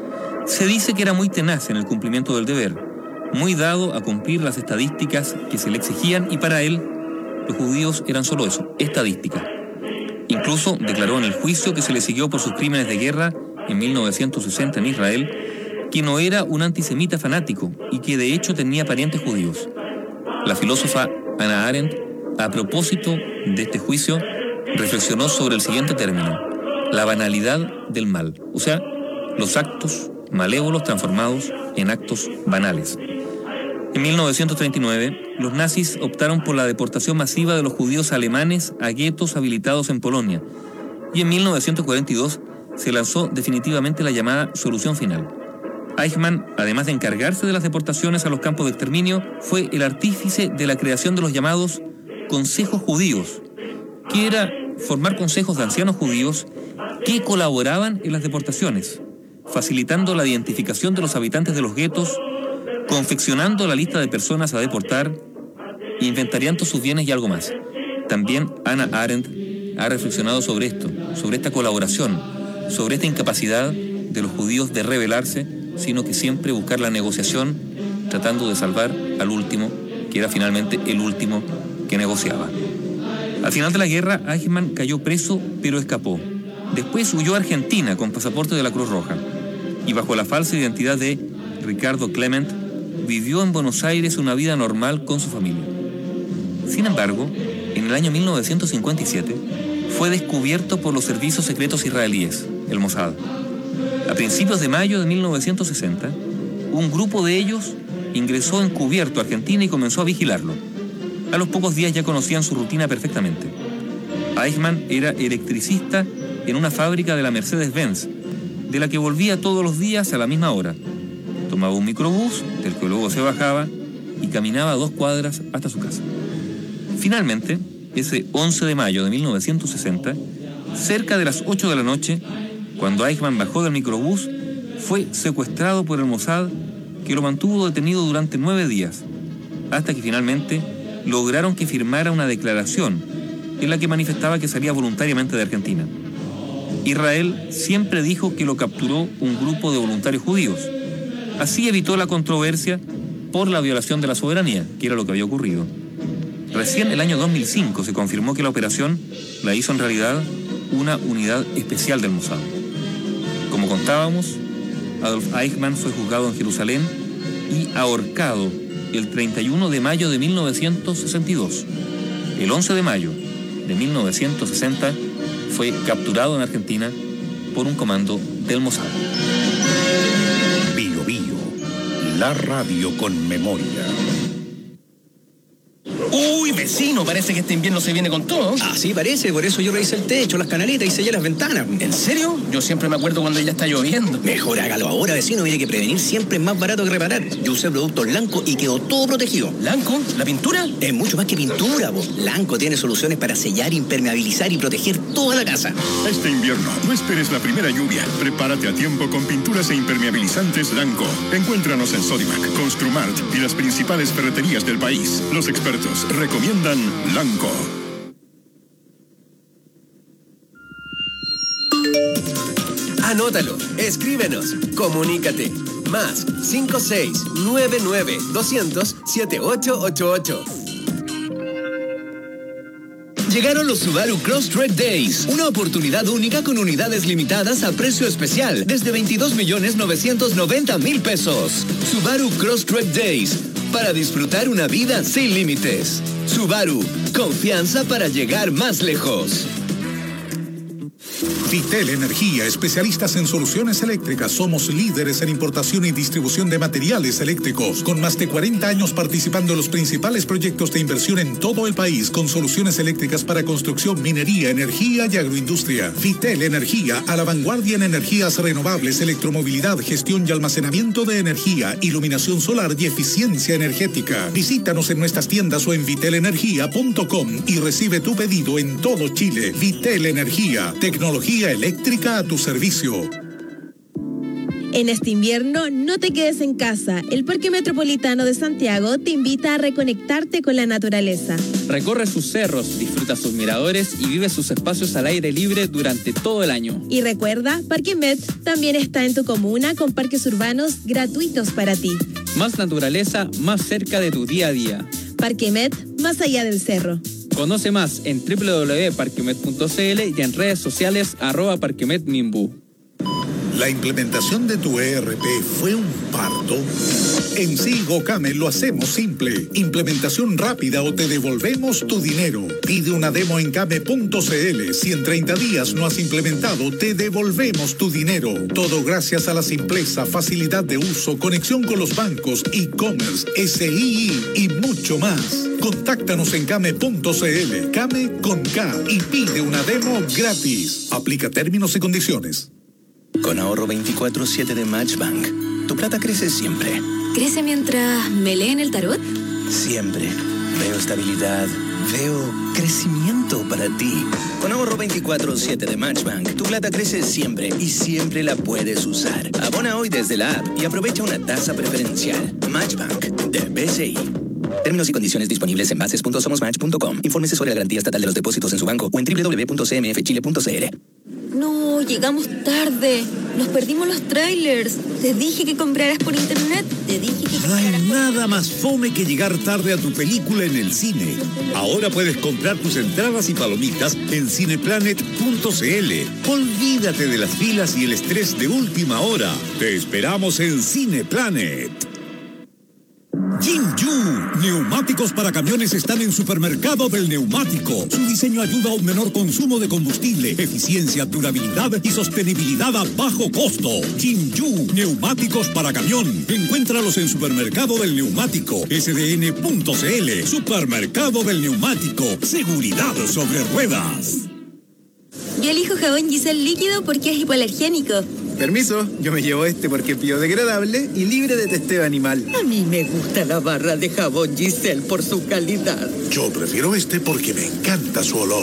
Se dice que era muy tenaz en el cumplimiento del deber, muy dado a cumplir las estadísticas que se le exigían, y para él los judíos eran solo eso, estadística. Incluso declaró en el juicio que se le siguió por sus crímenes de guerra en 1960 en Israel que no era un antisemita fanático y que de hecho tenía parientes judíos. La filósofa Hannah Arendt, a propósito de este juicio, reflexionó sobre el siguiente término: la banalidad del mal, o sea, los actos malévolos transformados en actos banales. En 1939, los nazis optaron por la deportación masiva de los judíos alemanes a guetos habilitados en Polonia, y en 1942 se lanzó definitivamente la llamada solución final. Eichmann, además de encargarse de las deportaciones a los campos de exterminio, fue el artífice de la creación de los llamados consejos judíos, que era formar consejos de ancianos judíos que colaboraban en las deportaciones, facilitando la identificación de los habitantes de los guetos, confeccionando la lista de personas a deportar, inventariando sus bienes y algo más. También Hannah Arendt ha reflexionado sobre esto, sobre esta colaboración, sobre esta incapacidad de los judíos de rebelarse, sino que siempre buscar la negociación, tratando de salvar al último, que era finalmente el último que negociaba. Al final de la guerra, Eichmann cayó preso, pero escapó. Después huyó a Argentina con pasaporte de la Cruz Roja y bajo la falsa identidad de Ricardo Clement, vivió en Buenos Aires una vida normal con su familia. Sin embargo, en el año 1957 fue descubierto por los servicios secretos israelíes, el Mossad. A principios de mayo de 1960, un grupo de ellos ingresó encubierto a Argentina y comenzó a vigilarlo. A los pocos días ya conocían su rutina perfectamente. Eichmann era electricista en una fábrica de la Mercedes-Benz, de la que volvía todos los días a la misma hora. Tomaba un microbús, del que luego se bajaba, y caminaba 2 cuadras hasta su casa. Finalmente, ese 11 de mayo de 1960, cerca de las 8 de la noche, cuando Eichmann bajó del microbús, fue secuestrado por el Mossad, que lo mantuvo detenido durante 9 días, hasta que finalmente lograron que firmara una declaración en la que manifestaba que salía voluntariamente de Argentina. Israel siempre dijo que lo capturó un grupo de voluntarios judíos. Así evitó la controversia por la violación de la soberanía, que era lo que había ocurrido. Recién en el año 2005 se confirmó que la operación la hizo en realidad una unidad especial del Mossad. Como contábamos, Adolf Eichmann fue juzgado en Jerusalén y ahorcado el 31 de mayo de 1962. El 11 de mayo de 1960 fue capturado en Argentina por un comando del Mossad. Bio Bio, la radio con memoria. Uy, vecino, parece que este invierno se viene con todo. Ah, sí, parece. Por eso yo revisé el techo, las canaletas y sellé las ventanas. ¿En serio? Yo siempre me acuerdo cuando ya está lloviendo. Mejor hágalo ahora, vecino. Mire que prevenir siempre es más barato que reparar. Yo usé productos Lanco y quedó todo protegido. ¿Lanco? ¿La pintura? Es mucho más que pintura, po. Lanco tiene soluciones para sellar, impermeabilizar y proteger toda la casa. Este invierno, no esperes la primera lluvia. Prepárate a tiempo con pinturas e impermeabilizantes Lanco. Encuéntranos en Sodimac, Construmart y las principales ferreterías del país. Los expertos recomiendan Lanco. Anótalo, escríbenos, comunícate. Más 5699-200-7888. Llegaron los Subaru Crosstrek Days, una oportunidad única con unidades limitadas a precio especial, desde 22.990.000 pesos. Subaru Crosstrek Days, para disfrutar una vida sin límites. Subaru, confianza para llegar más lejos. Vitel Energía, especialistas en soluciones eléctricas. Somos líderes en importación y distribución de materiales eléctricos, con más de 40 años participando en los principales proyectos de inversión en todo el país, con soluciones eléctricas para construcción, minería, energía y agroindustria. Vitel Energía, a la vanguardia en energías renovables, electromovilidad, gestión y almacenamiento de energía, iluminación solar y eficiencia energética. Visítanos en nuestras tiendas o en vitelenergia.com y recibe tu pedido en todo Chile. Vitel Energía, tecnología eléctrica a tu servicio. En este invierno, no te quedes en casa. El Parque Metropolitano de Santiago te invita a reconectarte con la naturaleza. Recorre sus cerros, disfruta sus miradores y vive sus espacios al aire libre durante todo el año. Y recuerda, Parque Met también está en tu comuna con parques urbanos gratuitos para ti. Más naturaleza, más cerca de tu día a día. Parque Met, más allá del cerro. Conoce más en www.parquemet.cl y en redes sociales @parquemetminbu. ¿La implementación de tu ERP fue un parto? En Gocame lo hacemos simple. Implementación rápida o te devolvemos tu dinero. Pide una demo en game.cl. Si en 30 días no has implementado, te devolvemos tu dinero. Todo gracias a la simpleza, facilidad de uso, conexión con los bancos, e-commerce, SII y mucho más. Contáctanos en Came.cl, Came con K, y pide una demo gratis. Aplica términos y condiciones. Con ahorro 24/7 de Matchbank, tu plata crece siempre. ¿Crece mientras me leen el tarot? Siempre. Veo estabilidad, veo crecimiento para ti. Con ahorro 24/7 de Matchbank, tu plata crece siempre y siempre la puedes usar. Abona hoy desde la app y aprovecha una tasa preferencial. Matchbank, de BCI. Términos y condiciones disponibles en bases.somosmatch.com. Infórmese sobre la garantía estatal de los depósitos en su banco o en www.cmfchile.cl. No, llegamos tarde. Nos perdimos los trailers. Te dije que compraras por internet. No hay nada más fome que llegar tarde a tu película en el cine. Ahora puedes comprar tus entradas y palomitas en cineplanet.cl. Olvídate de las filas y el estrés de última hora. Te esperamos en Cineplanet. Jinju, neumáticos para camiones están en Supermercado del Neumático. Su diseño ayuda a un menor consumo de combustible, eficiencia, durabilidad y sostenibilidad a bajo costo. Jinju, neumáticos para camión. Encuéntralos en Supermercado del Neumático, sdn.cl. Supermercado del Neumático, seguridad sobre ruedas. Yo elijo jabón Giselle líquido porque es hipoalergénico. Permiso, yo me llevo este porque es biodegradable y libre de testeo animal. A mí me gusta la barra de jabón Giselle por su calidad. Yo prefiero este porque me encanta su olor.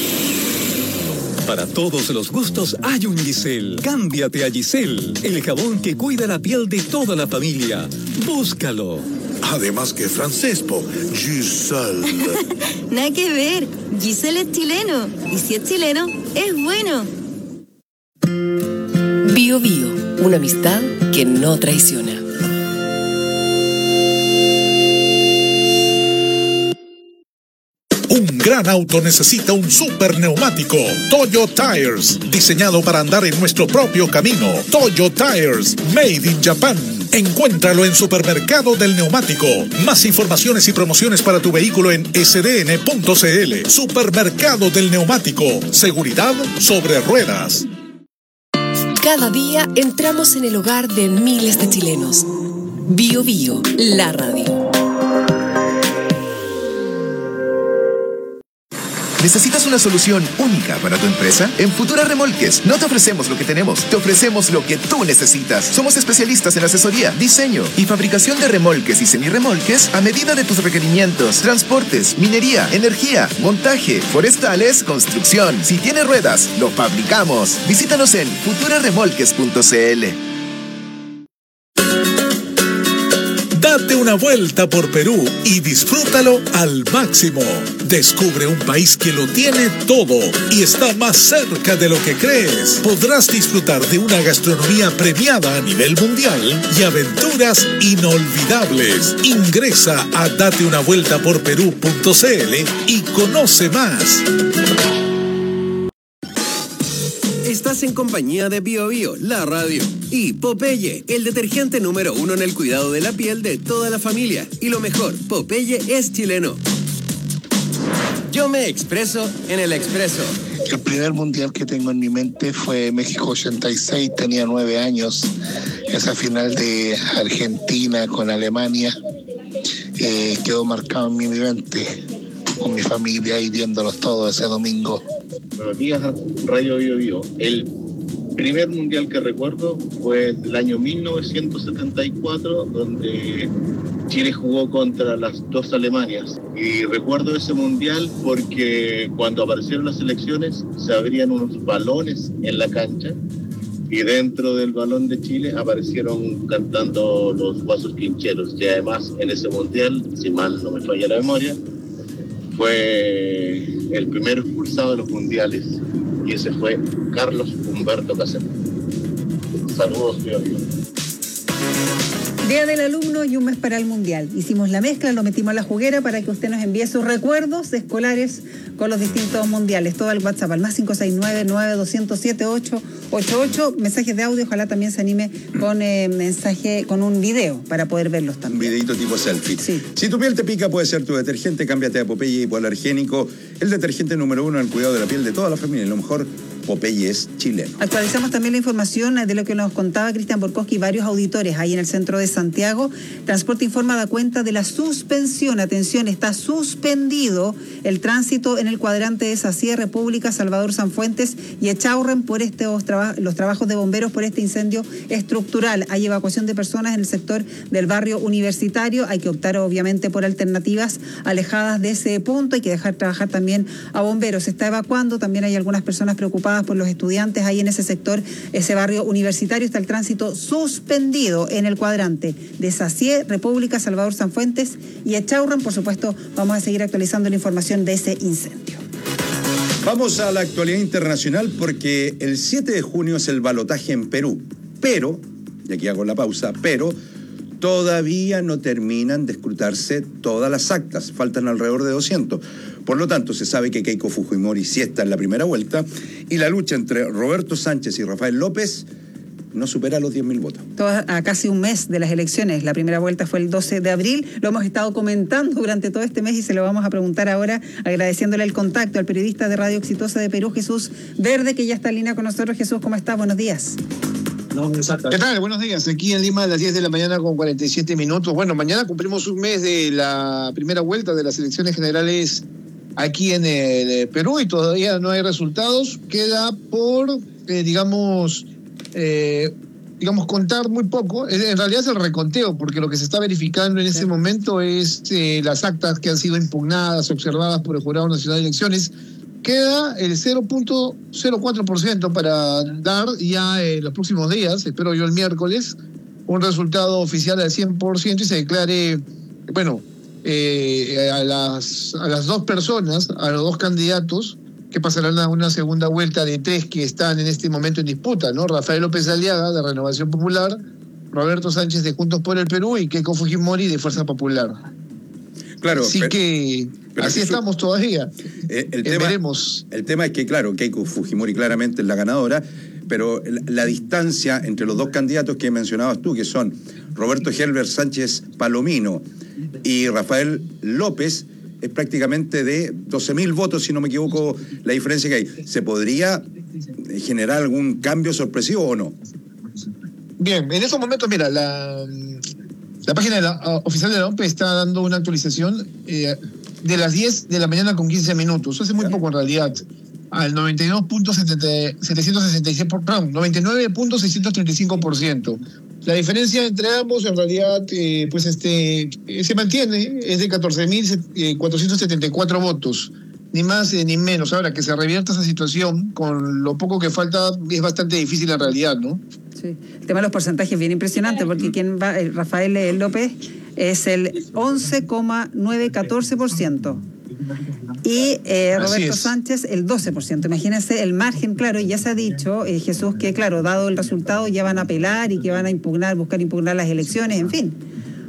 Para todos los gustos hay un Giselle. Cámbiate a Giselle, el jabón que cuida la piel de toda la familia. Búscalo. Además que francés, Giselle. Nada que ver. Giselle es chileno. Y si es chileno, es bueno. Bio Bio, una amistad que no traiciona. Un gran auto necesita un super neumático. Toyo Tires, diseñado para andar en nuestro propio camino. Toyo Tires, made in Japan. Encuéntralo en Supermercado del Neumático. Más informaciones y promociones para tu vehículo en sdn.cl. Supermercado del Neumático. Seguridad sobre ruedas. Cada día entramos en el hogar de miles de chilenos. Bio Bio, la radio. ¿Necesitas una solución única para tu empresa? En Futura Remolques no te ofrecemos lo que tenemos, te ofrecemos lo que tú necesitas. Somos especialistas en asesoría, diseño y fabricación de remolques y semirremolques a medida de tus requerimientos. Transportes, minería, energía, montaje, forestales, construcción. Si tiene ruedas, lo fabricamos. Visítanos en futuraremolques.cl. Date una vuelta por Perú y disfrútalo al máximo. Descubre un país que lo tiene todo y está más cerca de lo que crees. Podrás disfrutar de una gastronomía premiada a nivel mundial y aventuras inolvidables. Ingresa a dateunavueltaporperú.cl y conoce más. Estás en compañía de BioBio, la radio, y Popeye, el detergente número 1 en el cuidado de la piel de toda la familia. Y lo mejor, Popeye es chileno. Yo me expreso en el Expreso. El primer mundial que tengo en mi mente fue México 86, tenía 9 años. Esa final de Argentina con Alemania quedó marcado en mi mente, con mi familia y viéndolos todos ese domingo. Buenos días, Radio Bio Bio. El primer mundial que recuerdo fue el año 1974, donde Chile jugó contra las dos Alemanias. Y recuerdo ese mundial porque cuando aparecieron las elecciones se abrían unos balones en la cancha y dentro del balón de Chile aparecieron cantando los Guasos Quincheros. Y además en ese mundial, si mal no me falla la memoria, fue el primero expulsado de los mundiales y ese fue Carlos Humberto Casero. Saludos, tío. Día del alumno y un mes para el mundial. Hicimos la mezcla, lo metimos a la juguera para que usted nos envíe sus recuerdos escolares con los distintos mundiales. Todo al WhatsApp, al más 569-9207-888. Mensajes de audio, ojalá también se anime con mensaje, con un video para poder verlos también. Un videito tipo selfie. Sí. Si tu piel te pica, puede ser tu detergente. Cámbiate a Popeye Hipoalergénico, el detergente número 1 en el cuidado de la piel de toda la familia. Lo mejor, Popeye es chileno. Actualizamos también la información de lo que nos contaba Cristian Borkowski y varios auditores ahí en el centro de Santiago. Transporte Informa da cuenta de la suspensión. Atención, está suspendido el tránsito en el cuadrante de Sacié, República, Salvador Sanfuentes y Echaurren por los trabajos de bomberos por este incendio estructural. Hay evacuación de personas en el sector del barrio universitario. Hay que optar obviamente por alternativas alejadas de ese punto. Hay que dejar trabajar también a bomberos. Se está evacuando. También hay algunas personas preocupadas por los estudiantes ahí en ese sector, ese barrio universitario. Está el tránsito suspendido en el cuadrante de Sacié, República, Salvador Sanfuentes y Echaurren. Por supuesto, vamos a seguir actualizando la información de ese incendio. Vamos a la actualidad internacional porque el 7 de junio es el balotaje en Perú. Pero, y aquí hago la pausa, pero todavía no terminan de escrutarse todas las actas. Faltan alrededor de 200. Por lo tanto, se sabe que Keiko Fujimori sí está en la primera vuelta y la lucha entre Roberto Sánchez y Rafael López no supera los 10.000 votos. A casi un mes de las elecciones. La primera vuelta fue el 12 de abril. Lo hemos estado comentando durante todo este mes y se lo vamos a preguntar ahora, agradeciéndole el contacto al periodista de Radio Exitosa de Perú, Jesús Verde, que ya está en línea con nosotros. Jesús, ¿cómo estás? Buenos días. ¿Qué tal? Buenos días. Aquí en Lima a las 10 de la mañana con 47 minutos. Bueno, mañana cumplimos un mes de la primera vuelta de las elecciones generales aquí en el Perú y todavía no hay resultados. Queda por, contar muy poco. En realidad es el reconteo, porque lo que se está verificando en este momento es las actas que han sido impugnadas, observadas por el Jurado Nacional de Elecciones. Queda el 0.04% para dar ya en los próximos días, espero yo el miércoles, un resultado oficial al 100% y se declare, a las dos personas, a los dos candidatos, que pasarán a una segunda vuelta de 3 que están en este momento en disputa, ¿no? Rafael López Aliaga, de Renovación Popular, Roberto Sánchez, de Juntos por el Perú, y Keiko Fujimori, de Fuerza Popular. Claro. Así que así estamos todavía. Veremos. El tema es que, claro, Keiko Fujimori claramente es la ganadora, pero la distancia entre los dos candidatos que mencionabas tú, que son Roberto Helber Sánchez Palomino y Rafael López, es prácticamente de 12.000 votos, si no me equivoco, la diferencia que hay. ¿Se podría generar algún cambio sorpresivo o no? Bien, en estos momentos, mira, la página oficial de la OMP está dando una actualización. de las 10 de la mañana con 15 minutos. Hace muy poco en realidad. Al 99.635%. La diferencia entre ambos en realidad se mantiene, es de 14.474 votos. Ni más ni menos. Ahora, que se revierta esa situación, con lo poco que falta, es bastante difícil en realidad, ¿no? Sí. El tema de los porcentajes es bien impresionante, porque quien va, Rafael López, es el 11,914%. Y Roberto Sánchez, el 12%. Imagínense el margen, claro, y ya se ha dicho, Jesús, que claro, dado el resultado, ya van a apelar y que van a buscar impugnar las elecciones, en fin.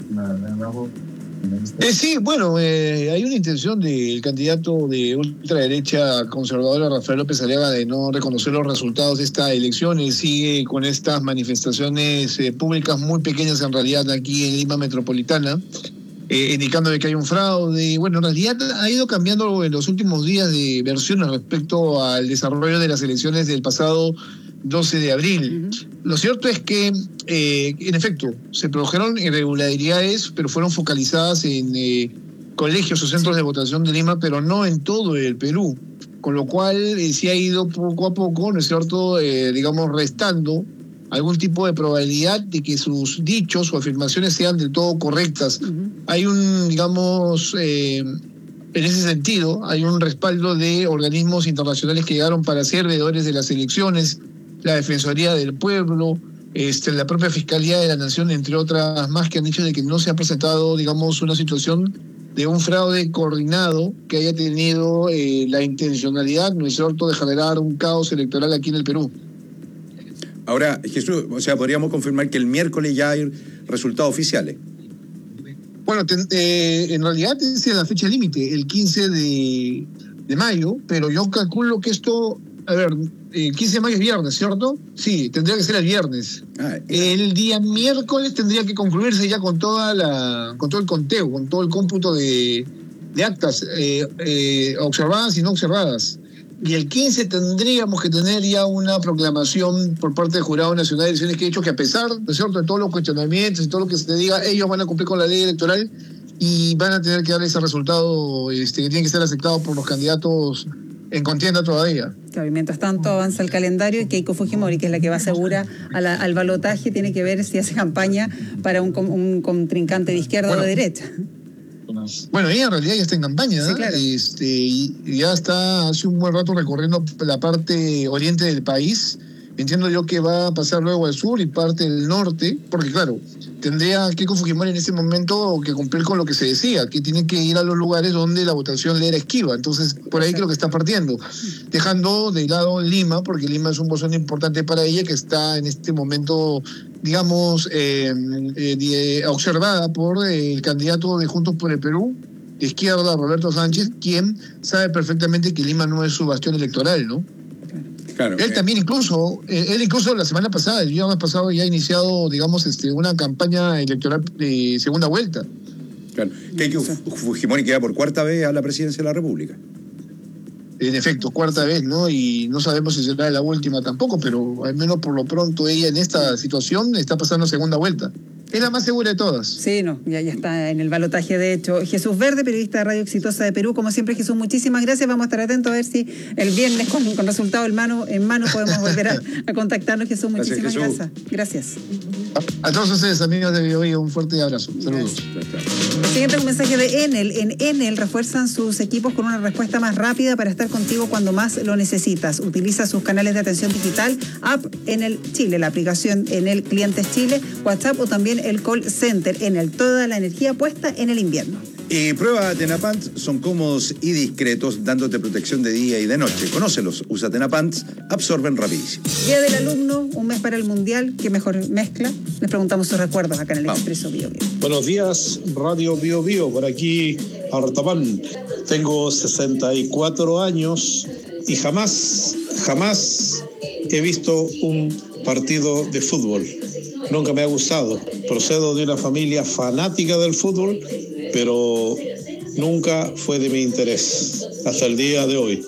Sí, bueno, hay una intención del candidato de ultraderecha conservadora, Rafael López Aliaga, de no reconocer los resultados de esta elección. Él sigue con estas manifestaciones públicas muy pequeñas en realidad aquí en Lima Metropolitana, indicando de que hay un fraude. Bueno, en realidad ha ido cambiando en los últimos días de versiones respecto al desarrollo de las elecciones del pasado 12 de abril. Lo cierto es que, en efecto, se produjeron irregularidades, pero fueron focalizadas en colegios o centros de votación de Lima, pero no en todo el Perú. Con lo cual sí ha ido poco a poco, ¿no es cierto?, restando algún tipo de probabilidad de que sus dichos o afirmaciones sean del todo correctas. Hay en ese sentido, hay un respaldo de organismos internacionales que llegaron para ser veedores de las elecciones, la Defensoría del Pueblo, la propia Fiscalía de la Nación, entre otras más, que han dicho de que no se ha presentado, una situación de un fraude coordinado que haya tenido la intencionalidad, ¿no es cierto?, de generar un caos electoral aquí en el Perú. Ahora, Jesús, podríamos confirmar que el miércoles ya hay resultados oficiales. Bueno, en realidad es la fecha límite, el 15 de mayo, pero yo calculo que esto, el 15 de mayo es viernes, ¿cierto? Sí, tendría que ser el viernes. El día miércoles tendría que concluirse ya con todo el conteo, con todo el cómputo de actas observadas y no observadas. Y el 15 tendríamos que tener ya una proclamación por parte del Jurado Nacional de Elecciones, que ha dicho que, a pesar, ¿no es cierto?, de todos los cuestionamientos y todo lo que se te diga, ellos van a cumplir con la ley electoral y van a tener que dar ese resultado que tiene que ser aceptado por los candidatos en contienda todavía. Claro, y mientras tanto avanza el calendario, y Keiko Fujimori, que es la que va segura al balotaje, tiene que ver si hace campaña para un contrincante de izquierda o de derecha. Bueno, ella en realidad ya está en campaña, sí, claro. Y ya está hace un buen rato recorriendo la parte oriente del país. Entiendo yo que va a pasar luego al sur y parte del norte, porque claro, tendría Keiko Fujimori en ese momento que cumplir con lo que se decía, que tiene que ir a los lugares donde la votación le era esquiva. Entonces, por ahí creo que está partiendo, dejando de lado Lima, porque Lima es un bosón importante para ella, que está en este momento, observada por el candidato de Juntos por el Perú, de izquierda, Roberto Sánchez, quien sabe perfectamente que Lima no es su bastión electoral, ¿no? Claro, él también incluso la semana pasada, el viernes pasado, ya ha iniciado, una campaña electoral de segunda vuelta. Claro, Keiko Fujimori queda por cuarta vez a la presidencia de la República. En efecto, cuarta vez, ¿no? Y no sabemos si será la última tampoco, pero al menos por lo pronto ella en esta situación está pasando segunda vuelta. Es la más segura de todas. Sí, ya está en el balotaje, de hecho. Jesús Verde, periodista de Radio Exitosa de Perú. Como siempre, Jesús, muchísimas gracias. Vamos a estar atentos a ver si el viernes, con resultado en mano, podemos volver a contactarnos. Jesús, muchísimas gracias. A todos ustedes, amigos de BioBio, un fuerte abrazo. Saludos. El siguiente es un mensaje de Enel. En Enel refuerzan sus equipos con una respuesta más rápida para estar contigo cuando más lo necesitas. Utiliza sus canales de atención digital, App Enel Chile, la aplicación Enel Clientes Chile, WhatsApp o también el call center. Enel, toda la energía puesta en el invierno. Y prueba Tenapants, son cómodos y discretos, dándote protección de día y de noche. Conócelos, usa Tenapants, absorben rapidísimo. Día del alumno, un mes para el mundial, ¿qué mejor mezcla? Les preguntamos sus recuerdos acá en el Expreso BioBio. Buenos días, Radio BioBio, por aquí Artapan. Tengo 64 años y jamás he visto un partido de fútbol. Nunca me ha gustado. Procedo de una familia fanática del fútbol, pero nunca fue de mi interés hasta el día de hoy.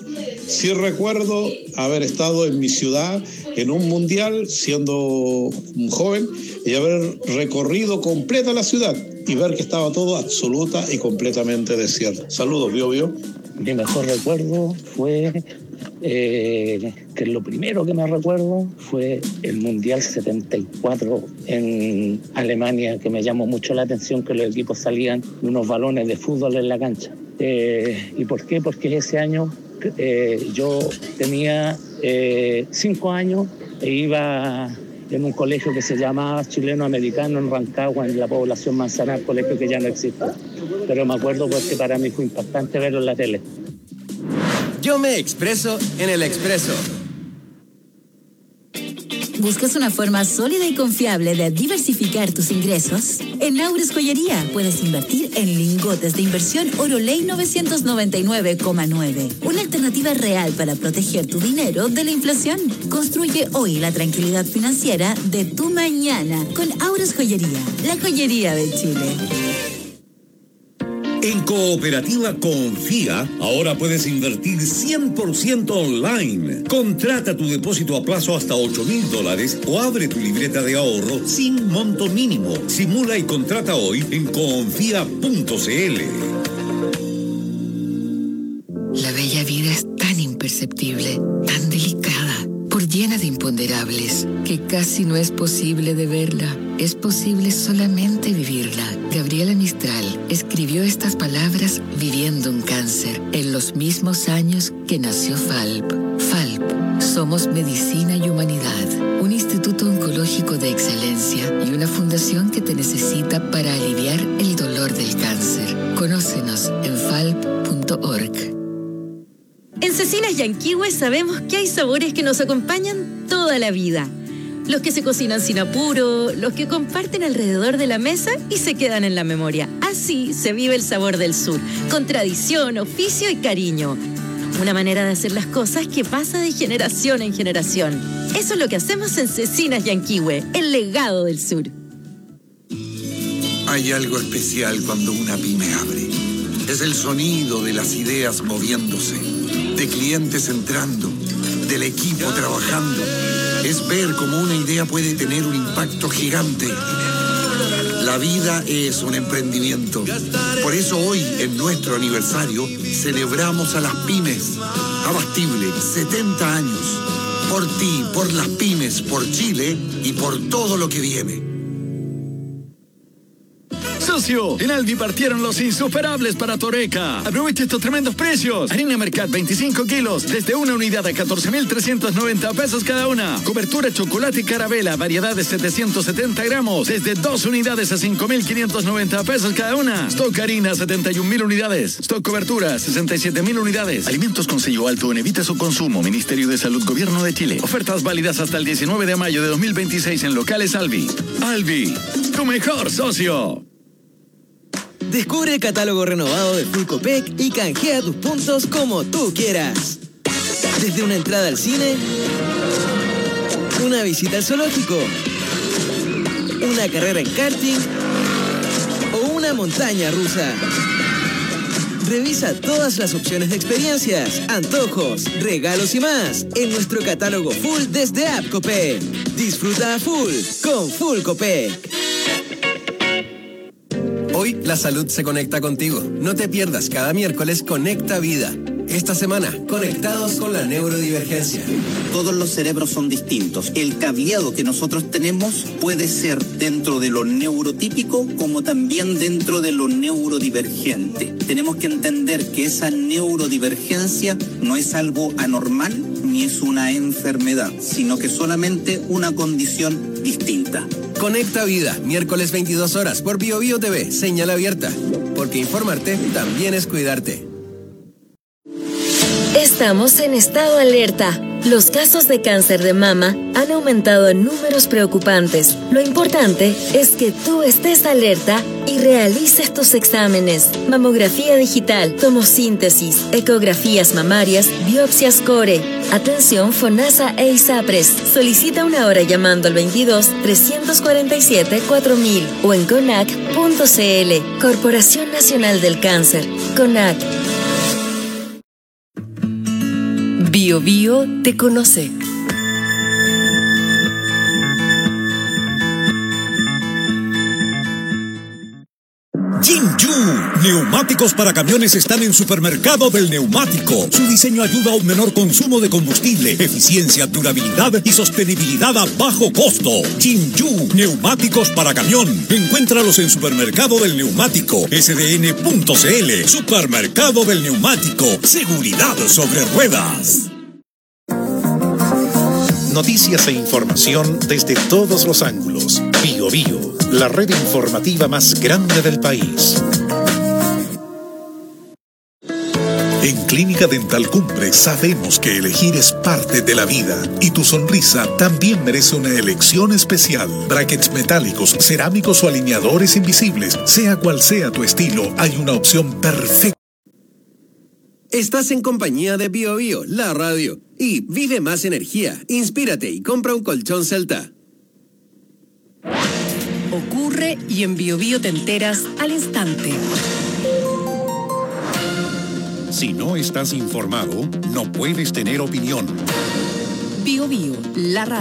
Sí recuerdo haber estado en mi ciudad en un mundial siendo un joven y haber recorrido completa la ciudad y ver que estaba todo absoluta y completamente desierto. Saludos, Bio Bio. Mi mejor recuerdo fue que lo primero que me recuerdo fue el Mundial 74 en Alemania, que me llamó mucho la atención que los equipos salían unos balones de fútbol en la cancha. ¿Y por qué? Porque ese año yo tenía 5 años e iba en un colegio que se llamaba Chileno Americano en Rancagua, en la población Manzanar, colegio que ya no existe. Pero me acuerdo porque para mí fue impactante verlo en la tele. Yo me expreso en el Expreso. ¿Buscas una forma sólida y confiable de diversificar tus ingresos? En Naures Joyería puedes invertir en lingotes de inversión Oro Ley 999,9. Una alternativa real para proteger tu dinero de la inflación. Construye hoy la tranquilidad financiera de tu mañana con Naures Joyería, la joyería de Chile. En Cooperativa Confía, ahora puedes invertir 100% online. Contrata tu depósito a plazo hasta $8,000 o abre tu libreta de ahorro sin monto mínimo. Simula y contrata hoy en confía.cl. La bella vida es tan imperceptible, tan delicada, por llena de imponderables, que casi no es posible de verla. Es posible solamente vivirla. Gabriela Mistral escribió estas palabras viviendo un cáncer en los mismos años que nació FALP. FALP, somos medicina y humanidad, un instituto oncológico de excelencia y una fundación que te necesita para aliviar el dolor del cáncer. Conócenos en falp.org. En Cecinas Yanquihue sabemos que hay sabores que nos acompañan toda la vida. Los que se cocinan sin apuro, los que comparten alrededor de la mesa y se quedan en la memoria. Así se vive el sabor del sur, con tradición, oficio y cariño. Una manera de hacer las cosas que pasa de generación en generación. Eso es lo que hacemos en Cecinas Yanquihue, el legado del sur. Hay algo especial cuando una pyme abre. Es el sonido de las ideas moviéndose, de clientes entrando, del equipo trabajando. Es ver cómo una idea puede tener un impacto gigante. La vida es un emprendimiento. Por eso hoy, en nuestro aniversario, celebramos a las pymes. Abastible, 70 años. Por ti, por las pymes, por Chile y por todo lo que viene. Socio, en Aldi partieron los insuperables para Toreca. Aprovecha estos tremendos precios. Harina Mercat 25 kilos, desde una unidad a 14,390 pesos cada una. Cobertura chocolate y carabela, variedad de 770 gramos, desde 2 unidades a 5,590 pesos cada una. Stock harina, 71,000 unidades. Stock cobertura, 67,000 unidades. Alimentos con sello alto en evita su consumo. Ministerio de Salud, Gobierno de Chile. Ofertas válidas hasta el 19 de mayo de 2026 en locales Albi. Albi, tu mejor socio. Descubre el catálogo renovado de Full Copec y canjea tus puntos como tú quieras. Desde una entrada al cine, una visita al zoológico, una carrera en karting o una montaña rusa. Revisa todas las opciones de experiencias, antojos, regalos y más en nuestro catálogo Full desde App Copec. Disfruta a full con Full Copec. Hoy la salud se conecta contigo. No te pierdas cada miércoles Conecta Vida. Esta semana, conectados con la neurodivergencia. Todos los cerebros son distintos. El cableado que nosotros tenemos puede ser dentro de lo neurotípico como también dentro de lo neurodivergente. Tenemos que entender que esa neurodivergencia no es algo anormal ni es una enfermedad, sino que solamente una condición distinta. Conecta Vida, miércoles 22 horas por Bio Bio TV, señal abierta. Porque informarte también es cuidarte. Estamos en estado alerta. Los casos de cáncer de mama han aumentado en números preocupantes. Lo importante es que tú estés alerta y realices tus exámenes. Mamografía digital, tomosíntesis, ecografías mamarias, biopsias core. Atención FONASA e ISAPRES. Solicita una hora llamando al 22-347-4000 o en CONAC.cl. Corporación Nacional del Cáncer. CONAC. Bio Bio te conoce. Jinju, neumáticos para camiones están en Supermercado del Neumático. Su diseño ayuda a un menor consumo de combustible, eficiencia, durabilidad y sostenibilidad a bajo costo. Jinju, neumáticos para camión. Encuéntralos en Supermercado del Neumático, sdn.cl. Supermercado del Neumático, seguridad sobre ruedas. Noticias e información desde todos los ángulos. Bio Bio, la red informativa más grande del país. En Clínica Dental Cumbre sabemos que elegir es parte de la vida y tu sonrisa también merece una elección especial. Brackets metálicos, cerámicos o alineadores invisibles, sea cual sea tu estilo, hay una opción perfecta. Estás en compañía de Bio Bio, la radio. Y vive más energía, inspírate y compra un colchón Celta. Ocurre y en Bio Bio te enteras al instante. Si no estás informado, no puedes tener opinión. Bio Bio, la radio.